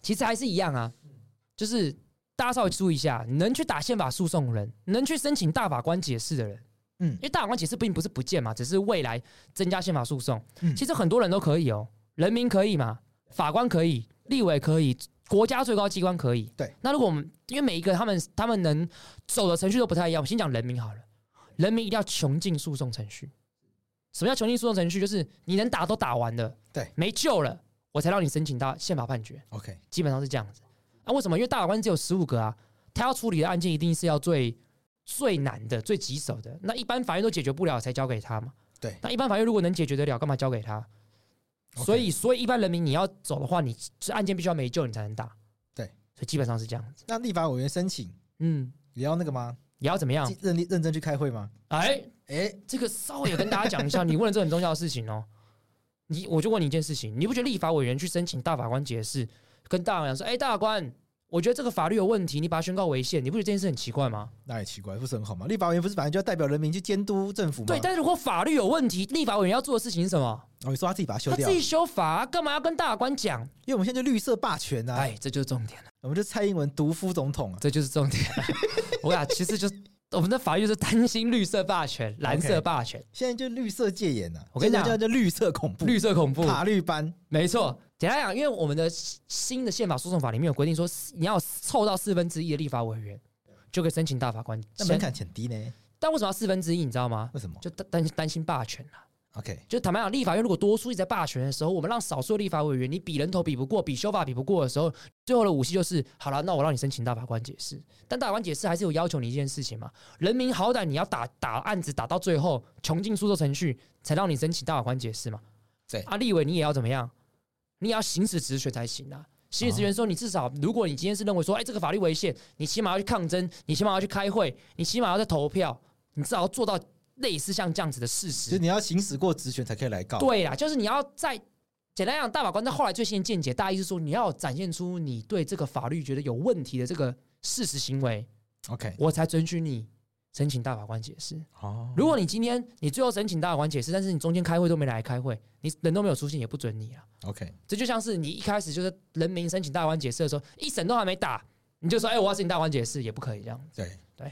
Speaker 3: 其实还是一样啊，就是大家稍微注意一下，能去打宪法诉讼的人，能去申请大法官解释的人，嗯，因为大法官解释并不是不见嘛，只是未来增加宪法诉讼，嗯，其实很多人都可以哦，人民可以嘛，法官可以，立委可以，国家最高机关可以。
Speaker 2: 对，
Speaker 3: 那如果我们因为每一个他们他们能走的程序都不太一样，我们先讲人民好了，人民一定要穷尽诉讼程序。什么叫穷尽诉讼程序？就是你能打都打完了，
Speaker 2: 对，
Speaker 3: 没救了，我才让你申请到宪法判决。
Speaker 2: OK，
Speaker 3: 基本上是这样子。啊，为什么？因为大法官只有十五个啊，他要处理的案件一定是要最最难的、最棘手的。那一般法院都解决不了，才交给他嘛。
Speaker 2: 对，
Speaker 3: 那一般法院如果能解决得了，干嘛交给他？ Okay. 所以，所以一般人民你要走的话，你是案件必须要没救，你才能打。
Speaker 2: 对，
Speaker 3: 所以基本上是这样子。
Speaker 2: 那立法委员申请，嗯，也要那个吗？
Speaker 3: 也要怎么样？
Speaker 2: 认认真去开会吗？
Speaker 3: 哎哎，这个稍微有跟大家讲一下，你问了这很重要的事情哦。你我就问你一件事情，你不觉得立法委员去申请大法官解释，跟大法官说，哎，大法官，我觉得这个法律有问题，你把它宣告违宪，你不觉得这件事很奇怪吗？
Speaker 2: 那也奇怪，不是很好吗？立法委员不是本来就要代表人民去监督政府吗？
Speaker 3: 对，但是如果法律有问题，立法委员要做的事情是什么？
Speaker 2: 哦，你说他自己把它修掉，
Speaker 3: 他自己修法，干嘛要跟大法官讲？
Speaker 2: 因为我们现在就绿色霸权啊！
Speaker 3: 哎，这就是重点了。
Speaker 2: 我们就蔡英文独夫总统啊，
Speaker 3: 这就是重点了。我讲，其实就我们的法律就是担心绿色霸权、蓝色霸权。
Speaker 2: Okay, 现在就绿色戒严啊！
Speaker 3: 我跟你讲，
Speaker 2: 叫叫绿色恐怖，
Speaker 3: 绿色恐怖，
Speaker 2: 塔绿班，
Speaker 3: 没错。简单讲，因为我们的新的宪法诉讼法里面有规定说，你要凑到四分之一的立法委员，就可以申请大法官。
Speaker 2: 那门槛很低呢。
Speaker 3: 但为什么要四分之一？你知道吗？
Speaker 2: 为什么？
Speaker 3: 就担担心霸权啊。
Speaker 2: OK，
Speaker 3: 就坦白讲，立法院如果多数一直在霸权的时候，我们让少数的立法委员，你比人头比不过，比修法比不过的时候，最后的武器就是好了，那我让你申请大法官解释。但大法官解释还是有要求你一件事情嘛，人民好歹你要打打案子打到最后，穷尽诉讼程序，才让你申请大法官解释嘛。
Speaker 2: 对，
Speaker 3: 啊，立委你也要怎么样？你也要行使职权才行啊。行使职权的时候，你至少如果你今天是认为说，哎，这个法律违宪，你起码要去抗争，你起码要去开会，你起码要在投票，你至少要做到类似像这样子的事实，
Speaker 2: 就是你要行使过职权才可以来告。
Speaker 3: 对啦，就是你要在简单讲，大法官在后来最新的见解，大意是说你要展现出你对这个法律觉得有问题的这个事实行为
Speaker 2: ，OK，
Speaker 3: 我才准许你申请大法官解释。
Speaker 2: 哦，
Speaker 3: 如果你今天你最后申请大法官解释，但是你中间开会都没来开会，你人都没有出现，也不准你啊。
Speaker 2: OK，
Speaker 3: 这就像是你一开始就是人民申请大法官解释的时候，一审都还没打，你就说，哎，我要申请大法官解释，也不可以这样。
Speaker 2: 对
Speaker 3: 对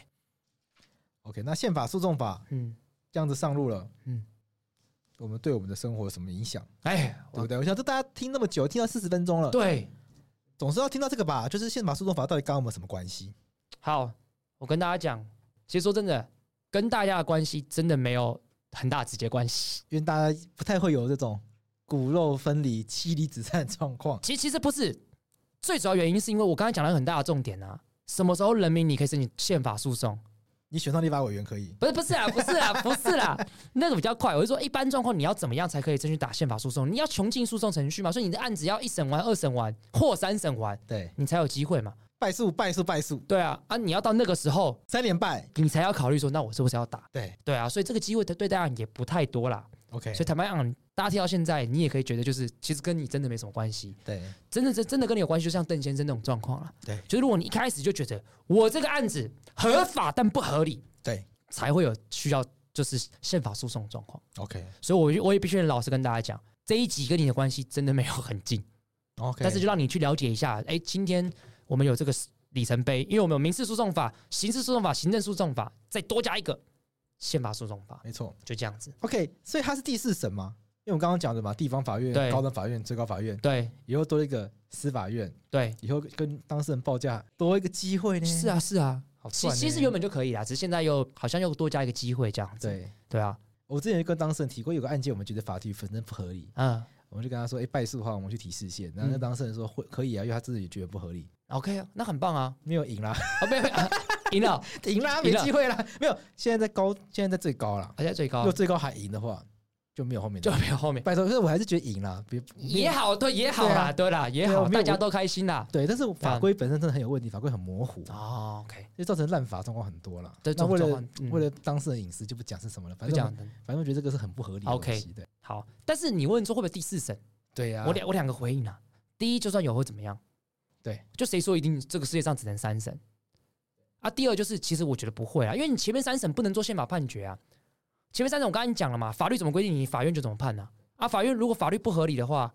Speaker 2: ，OK， 那宪法诉讼法，
Speaker 3: 嗯。
Speaker 2: 这样子上路了，嗯，我们对我们的生活有什么影响？
Speaker 3: 哎，
Speaker 2: 对不对？我想这大家听那么久，听到四十分钟了，
Speaker 3: 对，
Speaker 2: 总是要听到这个吧？就是宪法诉讼法到底跟我们什么关系？
Speaker 3: 好，我跟大家讲，其实说真的，跟大家的关系真的没有很大直接关系，
Speaker 2: 因为大家不太会有这种骨肉分离、妻离子散的状况。
Speaker 3: 其实其实不是，最主要原因是因为我刚才讲了很大的重点啊，什么时候人民你可以申请宪法诉讼？
Speaker 2: 你选上立法委员可以？
Speaker 3: 不是不是啊，不是啊，不是啦，那个比较快。我是说，一般状况你要怎么样才可以争取打宪法诉讼？你要穷尽诉讼程序嘛，所以你的案子要一审完、二审完或三审完，
Speaker 2: 对
Speaker 3: 你才有机会嘛。
Speaker 2: 败诉、败诉、败诉。
Speaker 3: 对啊，啊，你要到那个时候
Speaker 2: 三连败，
Speaker 3: 你才要考虑说，那我是不是要打？
Speaker 2: 对
Speaker 3: 对啊，所以这个机会对大家也不太多啦。
Speaker 2: OK，
Speaker 3: 所以坦白讲，大家听到现在，你也可以觉得就是其实跟你真的没什么关系。
Speaker 2: 对，
Speaker 3: 真的真真的跟你有关系，就像邓先生那种状况了。
Speaker 2: 对，
Speaker 3: 就是如果你一开始就觉得我这个案子合法但不合理，
Speaker 2: 对，
Speaker 3: 才会有需要就是宪法诉讼的状况。
Speaker 2: OK，
Speaker 3: 所以我我也必须老实跟大家讲，这一集跟你的关系真的没有很近。
Speaker 2: OK，
Speaker 3: 但是就让你去了解一下，哎，今天我们有这个里程碑，因为我们有民事诉讼法、刑事诉讼法、行政诉讼法，再多加一个宪法诉讼法，
Speaker 2: 没错，
Speaker 3: 就这样子。
Speaker 2: OK， 所以它是第四审吗？因为我刚刚讲的嘛，地方法院、高等法院、最高法院，
Speaker 3: 对，
Speaker 2: 以后多了一个司法院，
Speaker 3: 对，
Speaker 2: 以后跟当事人报价多一个机会呢。
Speaker 3: 是啊，是啊，
Speaker 2: 好赚欸。
Speaker 3: 其实原本就可以啦，只是现在又好像又多加一个机会这样子。
Speaker 2: 对，
Speaker 3: 对啊，
Speaker 2: 我之前就跟当事人提过，有个案件我们觉得法律本身不合理，嗯，我们就跟他说，哎，败诉的话我们去提释宪，然后那当事人说会可以啊，因为他自己觉得不合理。
Speaker 3: OK 啊，那很棒啊，
Speaker 2: 没有赢啦，
Speaker 3: 啊，没有赢了，
Speaker 2: 赢啦，没机会啦，没有，现在在高，现在在最高啦，
Speaker 3: 现在最高，
Speaker 2: 如果最高还赢的话。就没有后面，
Speaker 3: 就没有后面。
Speaker 2: 拜托，可是我还是觉得赢啦，别
Speaker 3: 也好，对，也好啦，对啦，也好，大家都开心啦。
Speaker 2: 对，但是法规本身真的很有问题，法规很模糊
Speaker 3: 哦 OK，
Speaker 2: 就造成滥法状况很多啦。
Speaker 3: 对，
Speaker 2: 那为了为了当事人隐私就不讲是什么了，反正反正我觉得这个是很不合理的东西。对，
Speaker 3: 好，但是你问说会不会第四审？
Speaker 2: 对呀，
Speaker 3: 我两我两个回应啊。第一，就算有会怎么样？
Speaker 2: 对，
Speaker 3: 就谁说一定这个世界上只能三审啊？第二就是，其实我觉得不会啊，因为你前面三审不能做宪法判决啊。前面三审我刚才讲了嘛，法律怎么规定，你法院就怎么判啊。啊，法院如果法律不合理的话，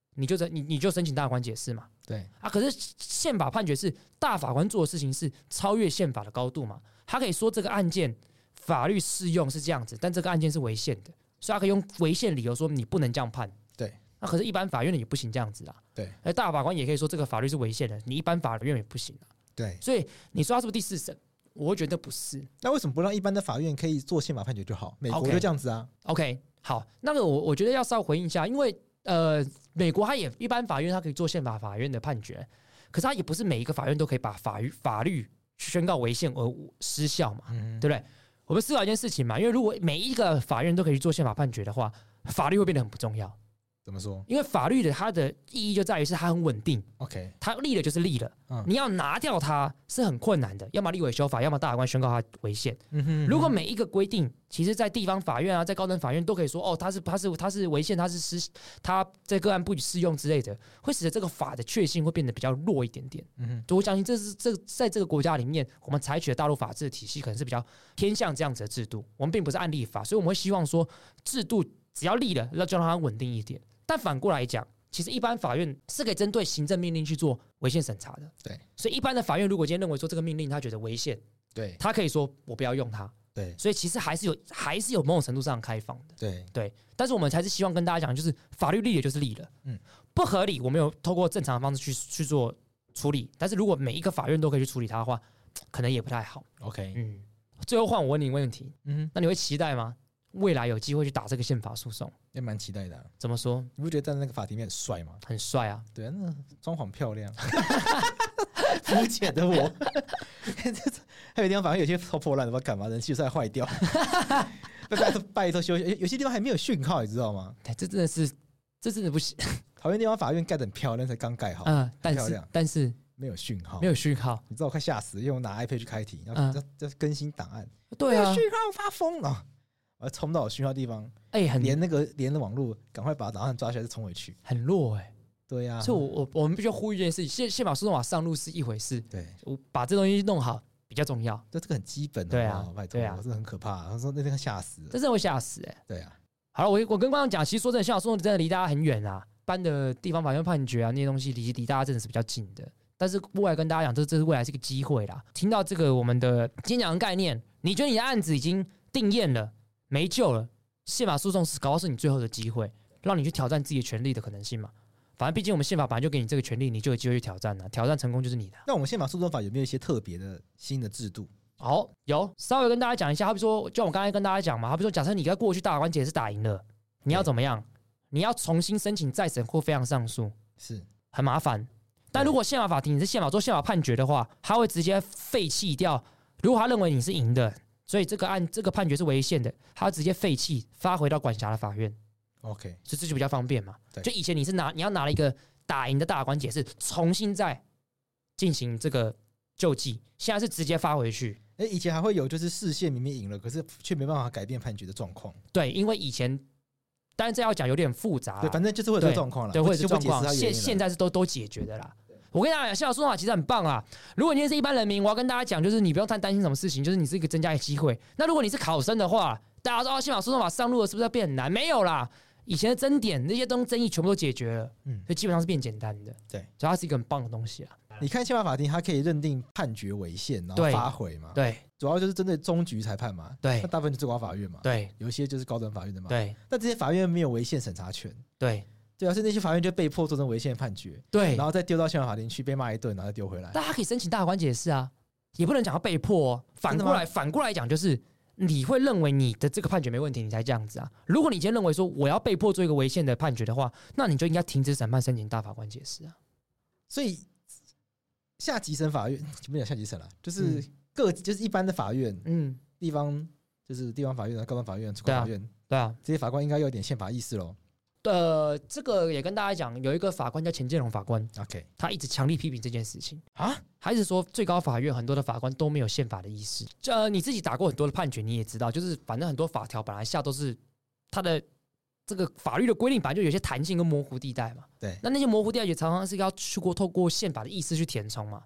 Speaker 3: 你就你你就申请大法官解释嘛。
Speaker 2: 对
Speaker 3: 啊，可是宪法判决是大法官做的事情是超越宪法的高度嘛，他可以说这个案件法律适用是这样子，但这个案件是违宪的，所以他可以用违宪理由说你不能这样判。
Speaker 2: 对，
Speaker 3: 那可是一般法院的也不行这样子啊。
Speaker 2: 对，
Speaker 3: 而大法官也可以说这个法律是违宪的，你一般法院也不行啊。
Speaker 2: 对，
Speaker 3: 所以你说他是不是第四审？我会觉得不是。
Speaker 2: 那为什么不让一般的法院可以做宪法判决就好？美国就这样子啊。
Speaker 3: OK，, okay 好，那个我我觉得要稍微回应一下，因为呃，美国它也一般法院它可以做宪法法院的判决，可是它也不是每一个法院都可以把法律法律宣告违宪而失效嘛，嗯、对不对？我们思考一件事情嘛，因为如果每一个法院都可以去做宪法判决的话，法律会变得很不重要。
Speaker 2: 怎么说？
Speaker 3: 因为法律的它的意义就在于是它很稳定
Speaker 2: ，OK，
Speaker 3: 它立了就是立了，嗯、你要拿掉它是很困难的，要么立委修法，要么大法官宣告它违宪。嗯哼嗯哼，如果每一个规定，其实在地方法院啊，在高等法院都可以说，哦，它是它是它是违宪，它是失，它这个案不予适用之类的，会使得这个法的确信会变得比较弱一点点。嗯哼，就我相信这是这在这个国家里面，我们采取的大陆法治的体系可能是比较偏向这样子的制度，我们并不是案例法，所以我们会希望说制度只要立了，那就让它稳定一点。但反过来讲，其实一般法院是可以针对行政命令去做违宪审查的。
Speaker 2: 对，
Speaker 3: 所以一般的法院如果今天认为说这个命令他觉得违宪，
Speaker 2: 对，
Speaker 3: 他可以说我不要用它。
Speaker 2: 对，
Speaker 3: 所以其实还是有还是有某种程度上开放的。
Speaker 2: 对
Speaker 3: 对，但是我们还是希望跟大家讲，就是法律立了就是立了，嗯，不合理我们有透过正常的方式去去做处理。但是如果每一个法院都可以去处理它的话，可能也不太好。
Speaker 2: OK，
Speaker 3: 嗯，最后换我问你一个问题，嗯，那你会期待吗？未来有机会去打这个宪法诉讼，
Speaker 2: 也蛮期待的、啊。
Speaker 3: 怎么说？
Speaker 2: 你不觉得站在那个法庭里面很帅吗？
Speaker 3: 很帅啊！
Speaker 2: 对啊，那装潢漂亮。肤浅的我，还有地方反正有些超破烂的，不知道干嘛，人气才坏掉。拜托拜托修，有些地方还没有讯号，你知道吗？
Speaker 3: 这真的是，这真的不行。
Speaker 2: 桃园地方法院盖得很漂亮，才刚盖好，嗯，
Speaker 3: 但是但是
Speaker 2: 没有讯号，
Speaker 3: 没有讯号，
Speaker 2: 你知道我快吓死了，因为我拿 iPad 去开庭，要、嗯、要要更新档案，
Speaker 3: 对啊，
Speaker 2: 没有讯号发疯了。我要冲到我讯号地方，
Speaker 3: 哎、欸，很
Speaker 2: 连那个连的网络，赶快把档案抓起来，再冲回去，
Speaker 3: 很弱哎、欸。
Speaker 2: 对呀、啊，
Speaker 3: 所以我我我们必须要呼吁一件事情：宪宪法诉讼法上路是一回事，
Speaker 2: 对，
Speaker 3: 我把这东西弄好比较重要。
Speaker 2: 这这个很基本的，
Speaker 3: 对啊，
Speaker 2: 拜托，
Speaker 3: 对啊，
Speaker 2: 这很可怕。他说那天吓死了，
Speaker 3: 这真的会吓死哎、欸。
Speaker 2: 对啊，
Speaker 3: 好了，我我跟观众讲，其实说真的，宪法诉讼真的离大家很远啊，般的地方法院判决啊那些东西离离大家真的是比较近的。但是未来跟大家讲，这这是未来是一个机会啦。听到这个我们的今天讲的概念，你觉得你的案子已经定验了，没救了？宪法诉讼是搞到是你最后的机会，让你去挑战自己的权利的可能性嘛？反正毕竟我们宪法本来就给你这个权利，你就有机会去挑战了、啊，挑战成功就是你的。
Speaker 2: 那我们宪法诉讼法有没有一些特别的新的制度？
Speaker 3: 好、哦，有，稍微跟大家讲一下。好比说，就我刚才跟大家讲嘛，好比说，假设你在过去大法官解释打赢了，你要怎么样？你要重新申请再审或非常上诉，
Speaker 2: 是很
Speaker 3: 麻烦。但如果宪法法庭你是宪法做宪法判决的话，他会直接废弃掉。如果他认为你是赢的，所以这个案这个判决是违宪的，他会直接废弃，发回到管辖的法院。
Speaker 2: OK，
Speaker 3: 所以这就比较方便嘛。就以前你是拿你要拿了一个打赢的大法官解释，重新再进行这个救济，现在是直接发回去。
Speaker 2: 哎，以前还会有就是释宪明明赢了，可是却没办法改变判决的状况。
Speaker 3: 对，因为以前，当然这要讲有点复杂。
Speaker 2: 对，反正就是会有这个状况了。
Speaker 3: 对，会有这
Speaker 2: 状
Speaker 3: 况。现现在是都都解决的啦。我跟大家讲，宪法诉讼法其实很棒啊。如果你是一般人民，我要跟大家讲，就是你不用太担心什么事情，就是你是一个增加的机会。那如果你是考生的话，大家说哦，宪法诉讼法上路了，是不是要变很难？没有啦。以前的争点那些东争议全部都解决了，嗯，所以基本上是变简单的。
Speaker 2: 对，
Speaker 3: 所以它是一个很棒的东西啊。
Speaker 2: 你看宪法法庭，它可以认定判决违宪，然后发回嘛。
Speaker 3: 对，
Speaker 2: 主要就是针对中局裁判嘛。
Speaker 3: 对，
Speaker 2: 那大部分就是最高法院嘛。
Speaker 3: 对，
Speaker 2: 有一些就是高等法院的嘛。
Speaker 3: 对，
Speaker 2: 但这些法院没有违宪审查权。
Speaker 3: 对，
Speaker 2: 对啊，所以那些法院就被迫做成违宪判决。
Speaker 3: 对，
Speaker 2: 然后再丢到宪法法庭去被骂一顿，然后再丢回来。
Speaker 3: 大家可以申请大法官解释啊，也不能讲要被迫哦。反过来，反过来讲就是。你会认为你的这个判决没问题，你才这样子啊？如果你今天认为说我要被迫做一个违宪的判决的话，那你就应该停止审判，申请大法官解释啊。
Speaker 2: 所以下级审法院不讲下级审了，就是各、嗯、就是一般的法院，嗯，地方就是地方法院、高等法院、最高法院，
Speaker 3: 对啊，
Speaker 2: 这些法官应该有点宪法意识喽。
Speaker 3: 呃，这个也跟大家讲，有一个法官叫钱建荣法官
Speaker 2: ，OK，
Speaker 3: 他一直强力批评这件事情
Speaker 2: 啊，
Speaker 3: 他一直说最高法院很多的法官都没有宪法的意识。呃，你自己打过很多的判决，你也知道，就是反正很多法条本来下都是他的这个法律的规定，本来就有些弹性跟模糊地带嘛。
Speaker 2: 对，
Speaker 3: 那那些模糊地带也常常是要去过透过宪法的意识去填充嘛。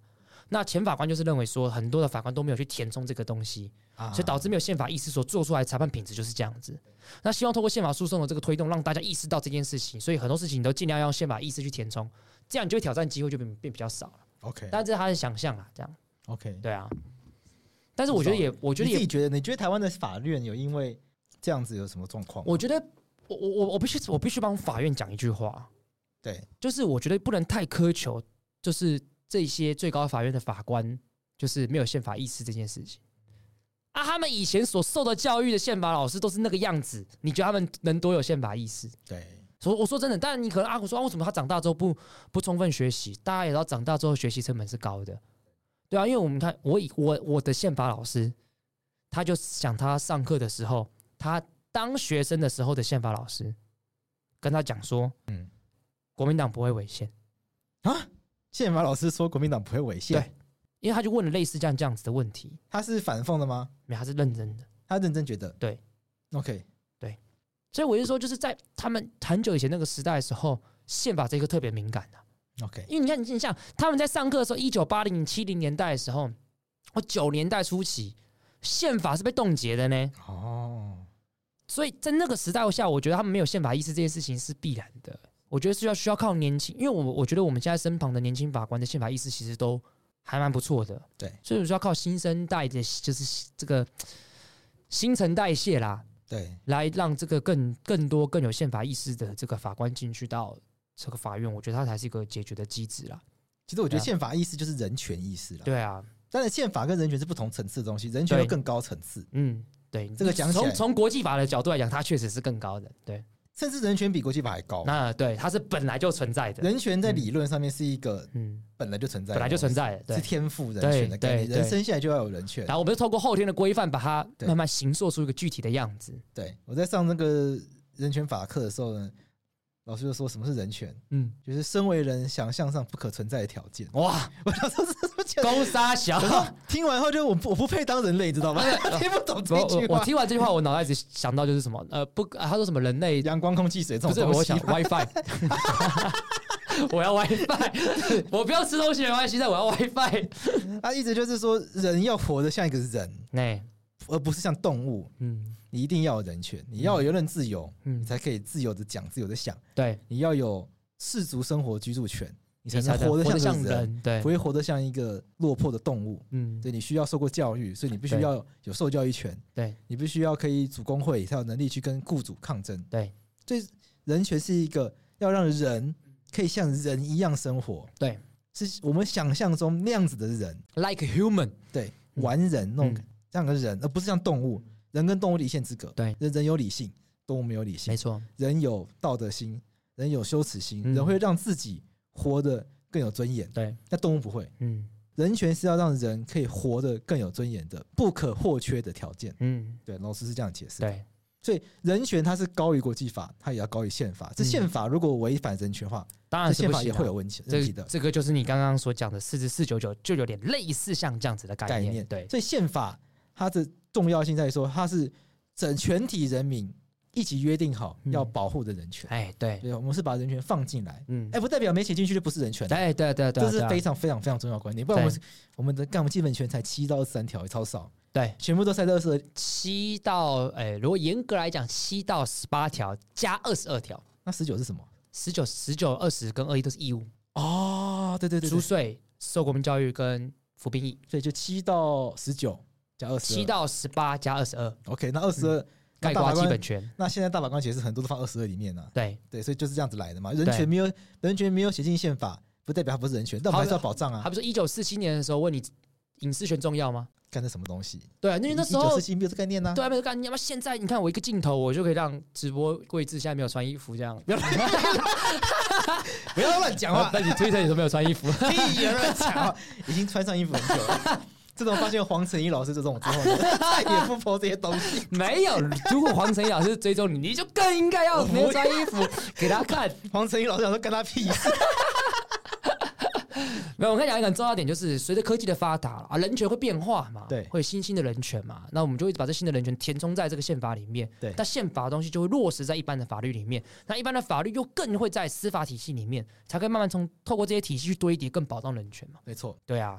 Speaker 3: 那前法官就是认为说，很多的法官都没有去填充这个东西，啊、所以导致没有宪法意识所做出来的裁判品质就是这样子。那希望透过宪法诉讼的这个推动，让大家意识到这件事情，所以很多事情都尽量用宪法意识去填充，这样你就会挑战机会就变变比较少了。
Speaker 2: OK，
Speaker 3: 但这是他的想象啦，这样
Speaker 2: OK，
Speaker 3: 对啊。但是我觉得也，我觉得也，
Speaker 2: 你自己觉得，你觉得台湾的法院有因为这样子有什么状况？
Speaker 3: 我觉得，我我我必须我必须帮法院讲一句话，
Speaker 2: 对，
Speaker 3: 就是我觉得不能太苛求，就是这些最高法院的法官就是没有宪法意识这件事情啊。他们以前所受的教育的宪法老师都是那个样子，你觉得他们能多有宪法意识？
Speaker 2: 对，
Speaker 3: 所以我说真的，当然你可能啊，我说、啊、为什么他长大之后不不充分学习？大家也知道，长大之后学习成本是高的。对啊，因为我们看我以我我的宪法老师，他就讲他上课的时候，他当学生的时候的宪法老师跟他讲说，嗯，国民党不会违宪
Speaker 2: 啊。宪法老师说国民党不会违宪，
Speaker 3: 对，因为他就问了类似这样这样子的问题。
Speaker 2: 他是反讽的吗？
Speaker 3: 没有，他是认真的，
Speaker 2: 他认真觉得
Speaker 3: 对
Speaker 2: ，OK，
Speaker 3: 对，所以我就说，就是在他们很久以前那个时代的时候，宪法这个特别敏感的、啊。
Speaker 2: OK，
Speaker 3: 因为你看，你像他们在上课的时候，一九八零、七零年代的时候，或九年代初期，宪法是被冻结的呢。哦，所以在那个时代下，我觉得他们没有宪法意识这件事情是必然的。我觉得是要需要靠年轻，因为我我觉得我们现在身旁的年轻法官的宪法意识其实都还蛮不错的。
Speaker 2: 对，
Speaker 3: 所以我需要靠新生代的，就是这个新陈代谢啦，
Speaker 2: 对，
Speaker 3: 来让这个更更多更有宪法意识的这个法官进去到这个法院，我觉得它才是一个解决的机制啦。
Speaker 2: 其实我觉得宪法意识就是人权意识啦。
Speaker 3: 对啊，
Speaker 2: 但是宪法跟人权是不同层次的东西，人权又更高层次。
Speaker 3: 嗯，对，
Speaker 2: 这个讲起来，
Speaker 3: 从从国际法的角度来讲，它确实是更高的。对。
Speaker 2: 甚至人权比国际法还高。
Speaker 3: 那对，它是本来就存在的。
Speaker 2: 人权在理论上面是一个，嗯，本来就存在的，
Speaker 3: 本来就存在的，
Speaker 2: 是天赋人权的概念。人生下来就要有人权。
Speaker 3: 然后我们就透过后天的规范，把它慢慢形塑出一个具体的样子。
Speaker 2: 对，我在上那个人权法课的时候呢，老师就说什么是人权？嗯，就是身为人想象上不可存在的条件。哇，我想说这什么讲？
Speaker 3: 公杀小。
Speaker 2: 听完后就我我不配当人类，你知道吗？听不懂这句
Speaker 3: 话。我听完这句话，我脑袋只想到就是什么？呃，不，啊、他说什么人类
Speaker 2: 阳光、空气、水这种
Speaker 3: 东西。不是，我想 WiFi。我要 WiFi， 我不要吃东西没关系，但我要 WiFi。
Speaker 2: 他意思就是说，人要活得像一个人，
Speaker 3: 欸、
Speaker 2: 而不是像动物。嗯。你一定要有人权，你要有言论自由，嗯，你才可以自由的讲、自由的想。
Speaker 3: 对，
Speaker 2: 你要有氏族生活居住权，你才能活得像个人，人对，不会活得像一个落魄的动物。嗯，对，你需要受过教育，所以你必须要有受教育权。
Speaker 3: 对，
Speaker 2: 你必须要可以组工会，才有能力去跟雇主抗争。
Speaker 3: 对，
Speaker 2: 所以人权是一个要让人可以像人一样生活。
Speaker 3: 对，
Speaker 2: 是我们想象中那样子的人
Speaker 3: ，like a human，
Speaker 2: 对，完人那种这样的人，而不是像动物。人跟动物理线之隔，
Speaker 3: 对，
Speaker 2: 人人有理性，动物没有理性，
Speaker 3: 没错。
Speaker 2: 人有道德心，人有羞耻心，嗯、人会让自己活得更有尊严。
Speaker 3: 对，
Speaker 2: 那动物不会。嗯，人权是要让人可以活得更有尊严的不可或缺的条件。嗯，对，老师是这样解释。
Speaker 3: 对，
Speaker 2: 所以人权它是高于国际法，它也要高于宪法。这宪法如果违反人权的话，
Speaker 3: 当然
Speaker 2: 宪法也会有问题的。
Speaker 3: 这个就是你刚刚所讲的四至四九九，就有点类似像这样子的概念。概念对，
Speaker 2: 所以宪法它的重要性在于说，它是整全体人民一起约定好要保护的人权。
Speaker 3: 哎、嗯，对，
Speaker 2: 对，我们是把人权放进来。嗯，哎，不代表没写进去就不是人权。
Speaker 3: 哎，对对对，
Speaker 2: 这是非常非常非常重要的观点。不然我们我们的干部基本权才七到二十三条，也超少。
Speaker 3: 对，
Speaker 2: 全部都塞在二十二。
Speaker 3: 七到哎，如果严格来讲，七到十八条加二十二条。
Speaker 2: 那十九是什么？
Speaker 3: 十九、十九、二十跟二一都是义务。
Speaker 2: 哦，对对 对, 对，
Speaker 3: 书税、受国民教育跟服兵役，
Speaker 2: 所以就七到十九。加二十二，
Speaker 3: 七到十八加二十二
Speaker 2: ，OK， 那二十二
Speaker 3: 概括基本权。
Speaker 2: 那现在大法官解释很多都放二十二里面呢、啊。
Speaker 3: 对
Speaker 2: 对，所以就是这样子来的嘛。人权没有人权没有写进宪法，不代表它不是人权，但我们还是要保障啊。
Speaker 3: 好比说一九四七年的时候问你隐私权重要吗？
Speaker 2: 干的什么东西？
Speaker 3: 对啊，因为那时候
Speaker 2: 一九四七没有这概念呢、啊。
Speaker 3: 对啊，没有概念。那现在你看我一个镜头，我就可以让直播桂智现在没有穿衣服这样。
Speaker 2: 不要乱讲话。
Speaker 3: 那你推特你都没有穿衣服，
Speaker 2: 屁乱讲话，已经穿上衣服很久了。自从发现黄成义老师这种之后，再也不播这些东西。
Speaker 3: 没有，如果黄成义老师追踪你，你就更应该要没有穿衣服给他看。
Speaker 2: 黄成义老师想说干他屁事。
Speaker 3: 没有，我跟你讲一个很重要的点，就是随着科技的发达啊，人权会变化嘛，
Speaker 2: 对，
Speaker 3: 会有新兴的人权嘛，那我们就会把这新的人权填充在这个宪法里面，
Speaker 2: 对，
Speaker 3: 但宪法的东西就会落实在一般的法律里面，那一般的法律又更会在司法体系里面，才可以慢慢从透过这些体系去堆叠，更保障人权嘛，
Speaker 2: 没错，
Speaker 3: 对啊。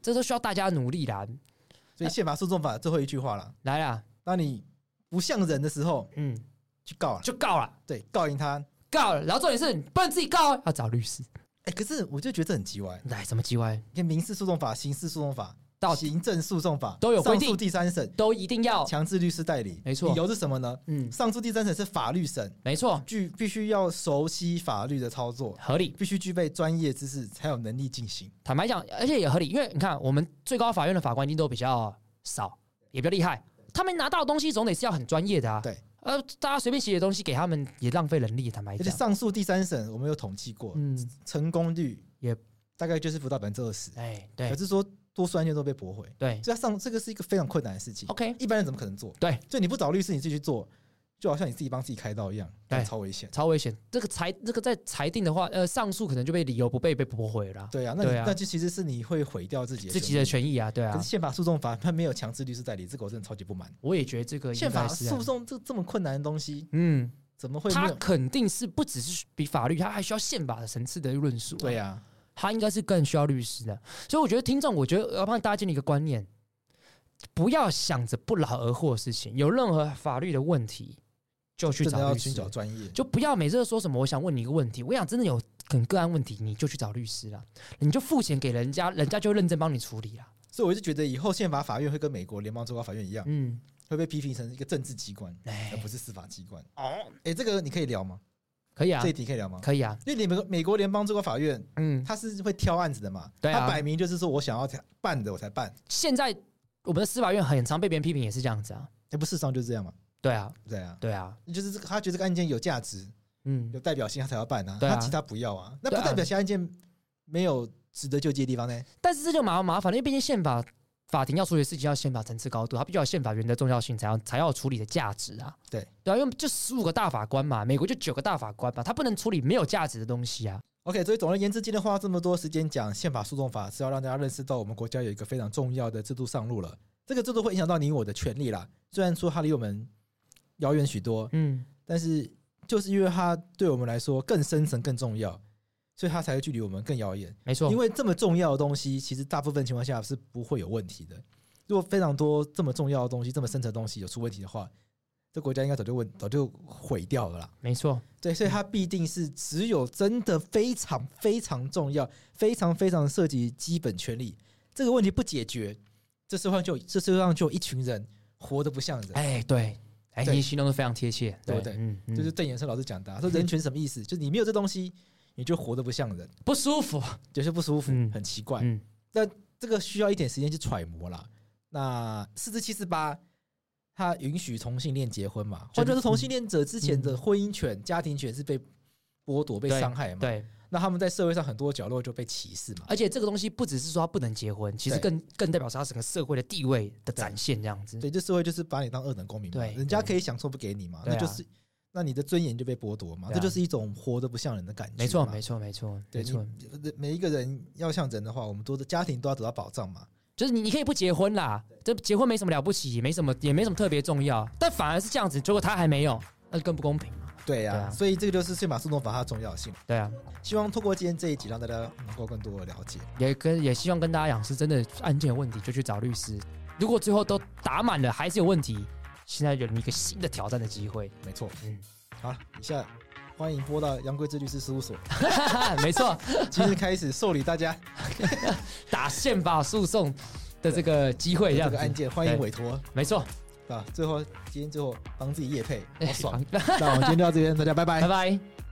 Speaker 3: 这都需要大家努力啦。
Speaker 2: 所以宪法诉讼法最后一句话了，
Speaker 3: 来啦，
Speaker 2: 当你不像人的时候，嗯，去告了，
Speaker 3: 就告了，
Speaker 2: 对，告赢他，
Speaker 3: 告了。然后重点是你不能自己告，要找律师。
Speaker 2: 哎、欸，可是我就觉得这很鸡歪。
Speaker 3: 来，什么鸡歪？
Speaker 2: 你看民事诉讼法、刑事诉讼法、到行政诉讼法
Speaker 3: 都有规定，
Speaker 2: 上诉第三审
Speaker 3: 都一定要
Speaker 2: 强制律师代理。
Speaker 3: 没错，
Speaker 2: 理由是什么呢？嗯，上诉第三审是法律审，
Speaker 3: 没错，
Speaker 2: 具必须要熟悉法律的操作，
Speaker 3: 合理，
Speaker 2: 必须具备专业知识，才有能力进行。
Speaker 3: 坦白讲，而且也合理，因为你看，我们最高法院的法官一定都比较少，也比较厉害，他们拿到的东西总得是要很专业的啊。
Speaker 2: 对。
Speaker 3: 呃，大家随便写的东西给他们也浪费人力，坦白讲。
Speaker 2: 而且上诉第三审我们有统计过，嗯，成功率也大概就是不到百分之二十。哎，对。可是说多数案件都被驳回，对，所以上这个是一个非常困难的事情。OK， 一般人怎么可能做？对，所以你不找律师，你自己去做，就好像你自己帮自己开刀一样，对，超危险，
Speaker 3: 超危险。这个裁这个在裁定的话，呃，上诉可能就被理由不被被驳回了。
Speaker 2: 对啊，那啊那就其实是你会毁掉自己的
Speaker 3: 自己的权益啊，对啊。
Speaker 2: 可是宪法诉讼法它没有强制律师代理，这个我真的超级不满。
Speaker 3: 我也觉得这个
Speaker 2: 宪法诉讼这这么困难的东西，嗯，怎么会？
Speaker 3: 它肯定是不只是比法律，它还需要宪法的层次的论述。
Speaker 2: 对啊，
Speaker 3: 它应该是更需要律师的。所以我觉得听众，我觉得要帮大家建立一个观念，不要想着不劳而获的事情，有任何法律的问题。就去找律师，
Speaker 2: 寻找专业，
Speaker 3: 就不要每次都说什么。我想问你一个问题，我想真的有很个案问题，你就去找律师啦，你就付钱给人家，人家就认真帮你处理啦。
Speaker 2: 所以我就觉得以后宪法法院会跟美国联邦最高法院一样，嗯，会被批评成一个政治机关，而不是司法机关。哦，哎，这个你可以聊吗？
Speaker 3: 可以啊，
Speaker 2: 这一题可以聊吗？
Speaker 3: 可以啊，
Speaker 2: 因为美国美国联邦最高法院，嗯，他是会挑案子的嘛，对啊，他摆明就是说我想要办的我才办。
Speaker 3: 现在我们的司法院很常被别人批评，也是这样子啊，
Speaker 2: 哎，不事实上就是这样嘛。对啊，
Speaker 3: 对啊，对啊，
Speaker 2: 就是这个，他觉得这个案件有价值，嗯，有代表性，他才要办啊。他其他不要啊，那不代表其他案件没有值得救济的地方呢。
Speaker 3: 但是这就麻麻烦了，因为毕竟宪法法庭要处理的事情要宪法层次高度，它必须要宪法原则重要性才要才要处理的价值啊。对对啊，因为就十五个大法官嘛，美国就九个大法官嘛，他不能处理没有价值的东西啊。
Speaker 2: OK， 所以总而言之，今天花这么多时间讲宪法诉讼法，是要让大家认识到我们国家有一个非常重要的制度上路了。这个制度会影响到你我的权利啦，虽然说它离我们遥远许多，嗯，但是就是因为它对我们来说更深层、更重要，所以它才会距离我们更遥远。
Speaker 3: 没错，
Speaker 2: 因为这么重要的东西，其实大部分情况下是不会有问题的。如果非常多这么重要的东西、这么深层的东西有出问题的话，这国家应该早就问、早就毁掉了啦。
Speaker 3: 没错，
Speaker 2: 对，所以它必定是只有真的非常非常重要、非常非常涉及基本权利这个问题不解决，这社会上就这社会上就有一群人活得不像人。
Speaker 3: 哎，对。哎，你形容的非常贴切，
Speaker 2: 对不对？嗯，嗯就是郑延生老师讲的、啊，说人权什么意思？就是你没有这东西，你就活得不像人，
Speaker 3: 不舒服，
Speaker 2: 就是不舒服，嗯、很奇怪。嗯，但这个需要一点时间去揣摩啦。那四至七四八，他允许同性恋结婚嘛？或者是同性恋者之前的婚姻权、嗯、家庭权是被剥夺、被伤害嘛？对。对那他们在社会上很多角落就被歧视嘛，
Speaker 3: 而且这个东西不只是说他不能结婚，其实更更代表是他整个社会的地位的展现这样子。
Speaker 2: 对，这社会就是把你当二等公民嘛，对，人家可以享受不给你嘛，那就是、啊、那你的尊严就被剥夺嘛，啊、这就是一种活得不像人的感觉。
Speaker 3: 没错，没错，没错，没错。
Speaker 2: 每一个人要像人的话，我们都的家庭都要得到保障嘛。
Speaker 3: 就是你，你可以不结婚啦，这结婚没什么了不起，也没什么，也没什么特别重要，但反而是这样子，结果他还没有，那就更不公平。
Speaker 2: 对呀、啊啊，所以这个就是宪法诉讼法它的重要性。
Speaker 3: 对啊，希
Speaker 2: 望透过今天这一集，让大家能够更多的了解，
Speaker 3: 也跟也希望跟大家讲，是真的案件有问题就去找律师。如果最后都打满了还是有问题，现在有一个新的挑战的机会。
Speaker 2: 没错，嗯，好，以下欢迎拨到杨贵志律师事务所。
Speaker 3: 没错，
Speaker 2: 今天开始受理大家
Speaker 3: 打宪法诉讼的这个机会，
Speaker 2: 这个案件欢迎委托。
Speaker 3: 没错。
Speaker 2: 啊，最后今天最后帮自己业配，好爽。那我们今天就到这边，大家拜拜，
Speaker 3: 拜拜。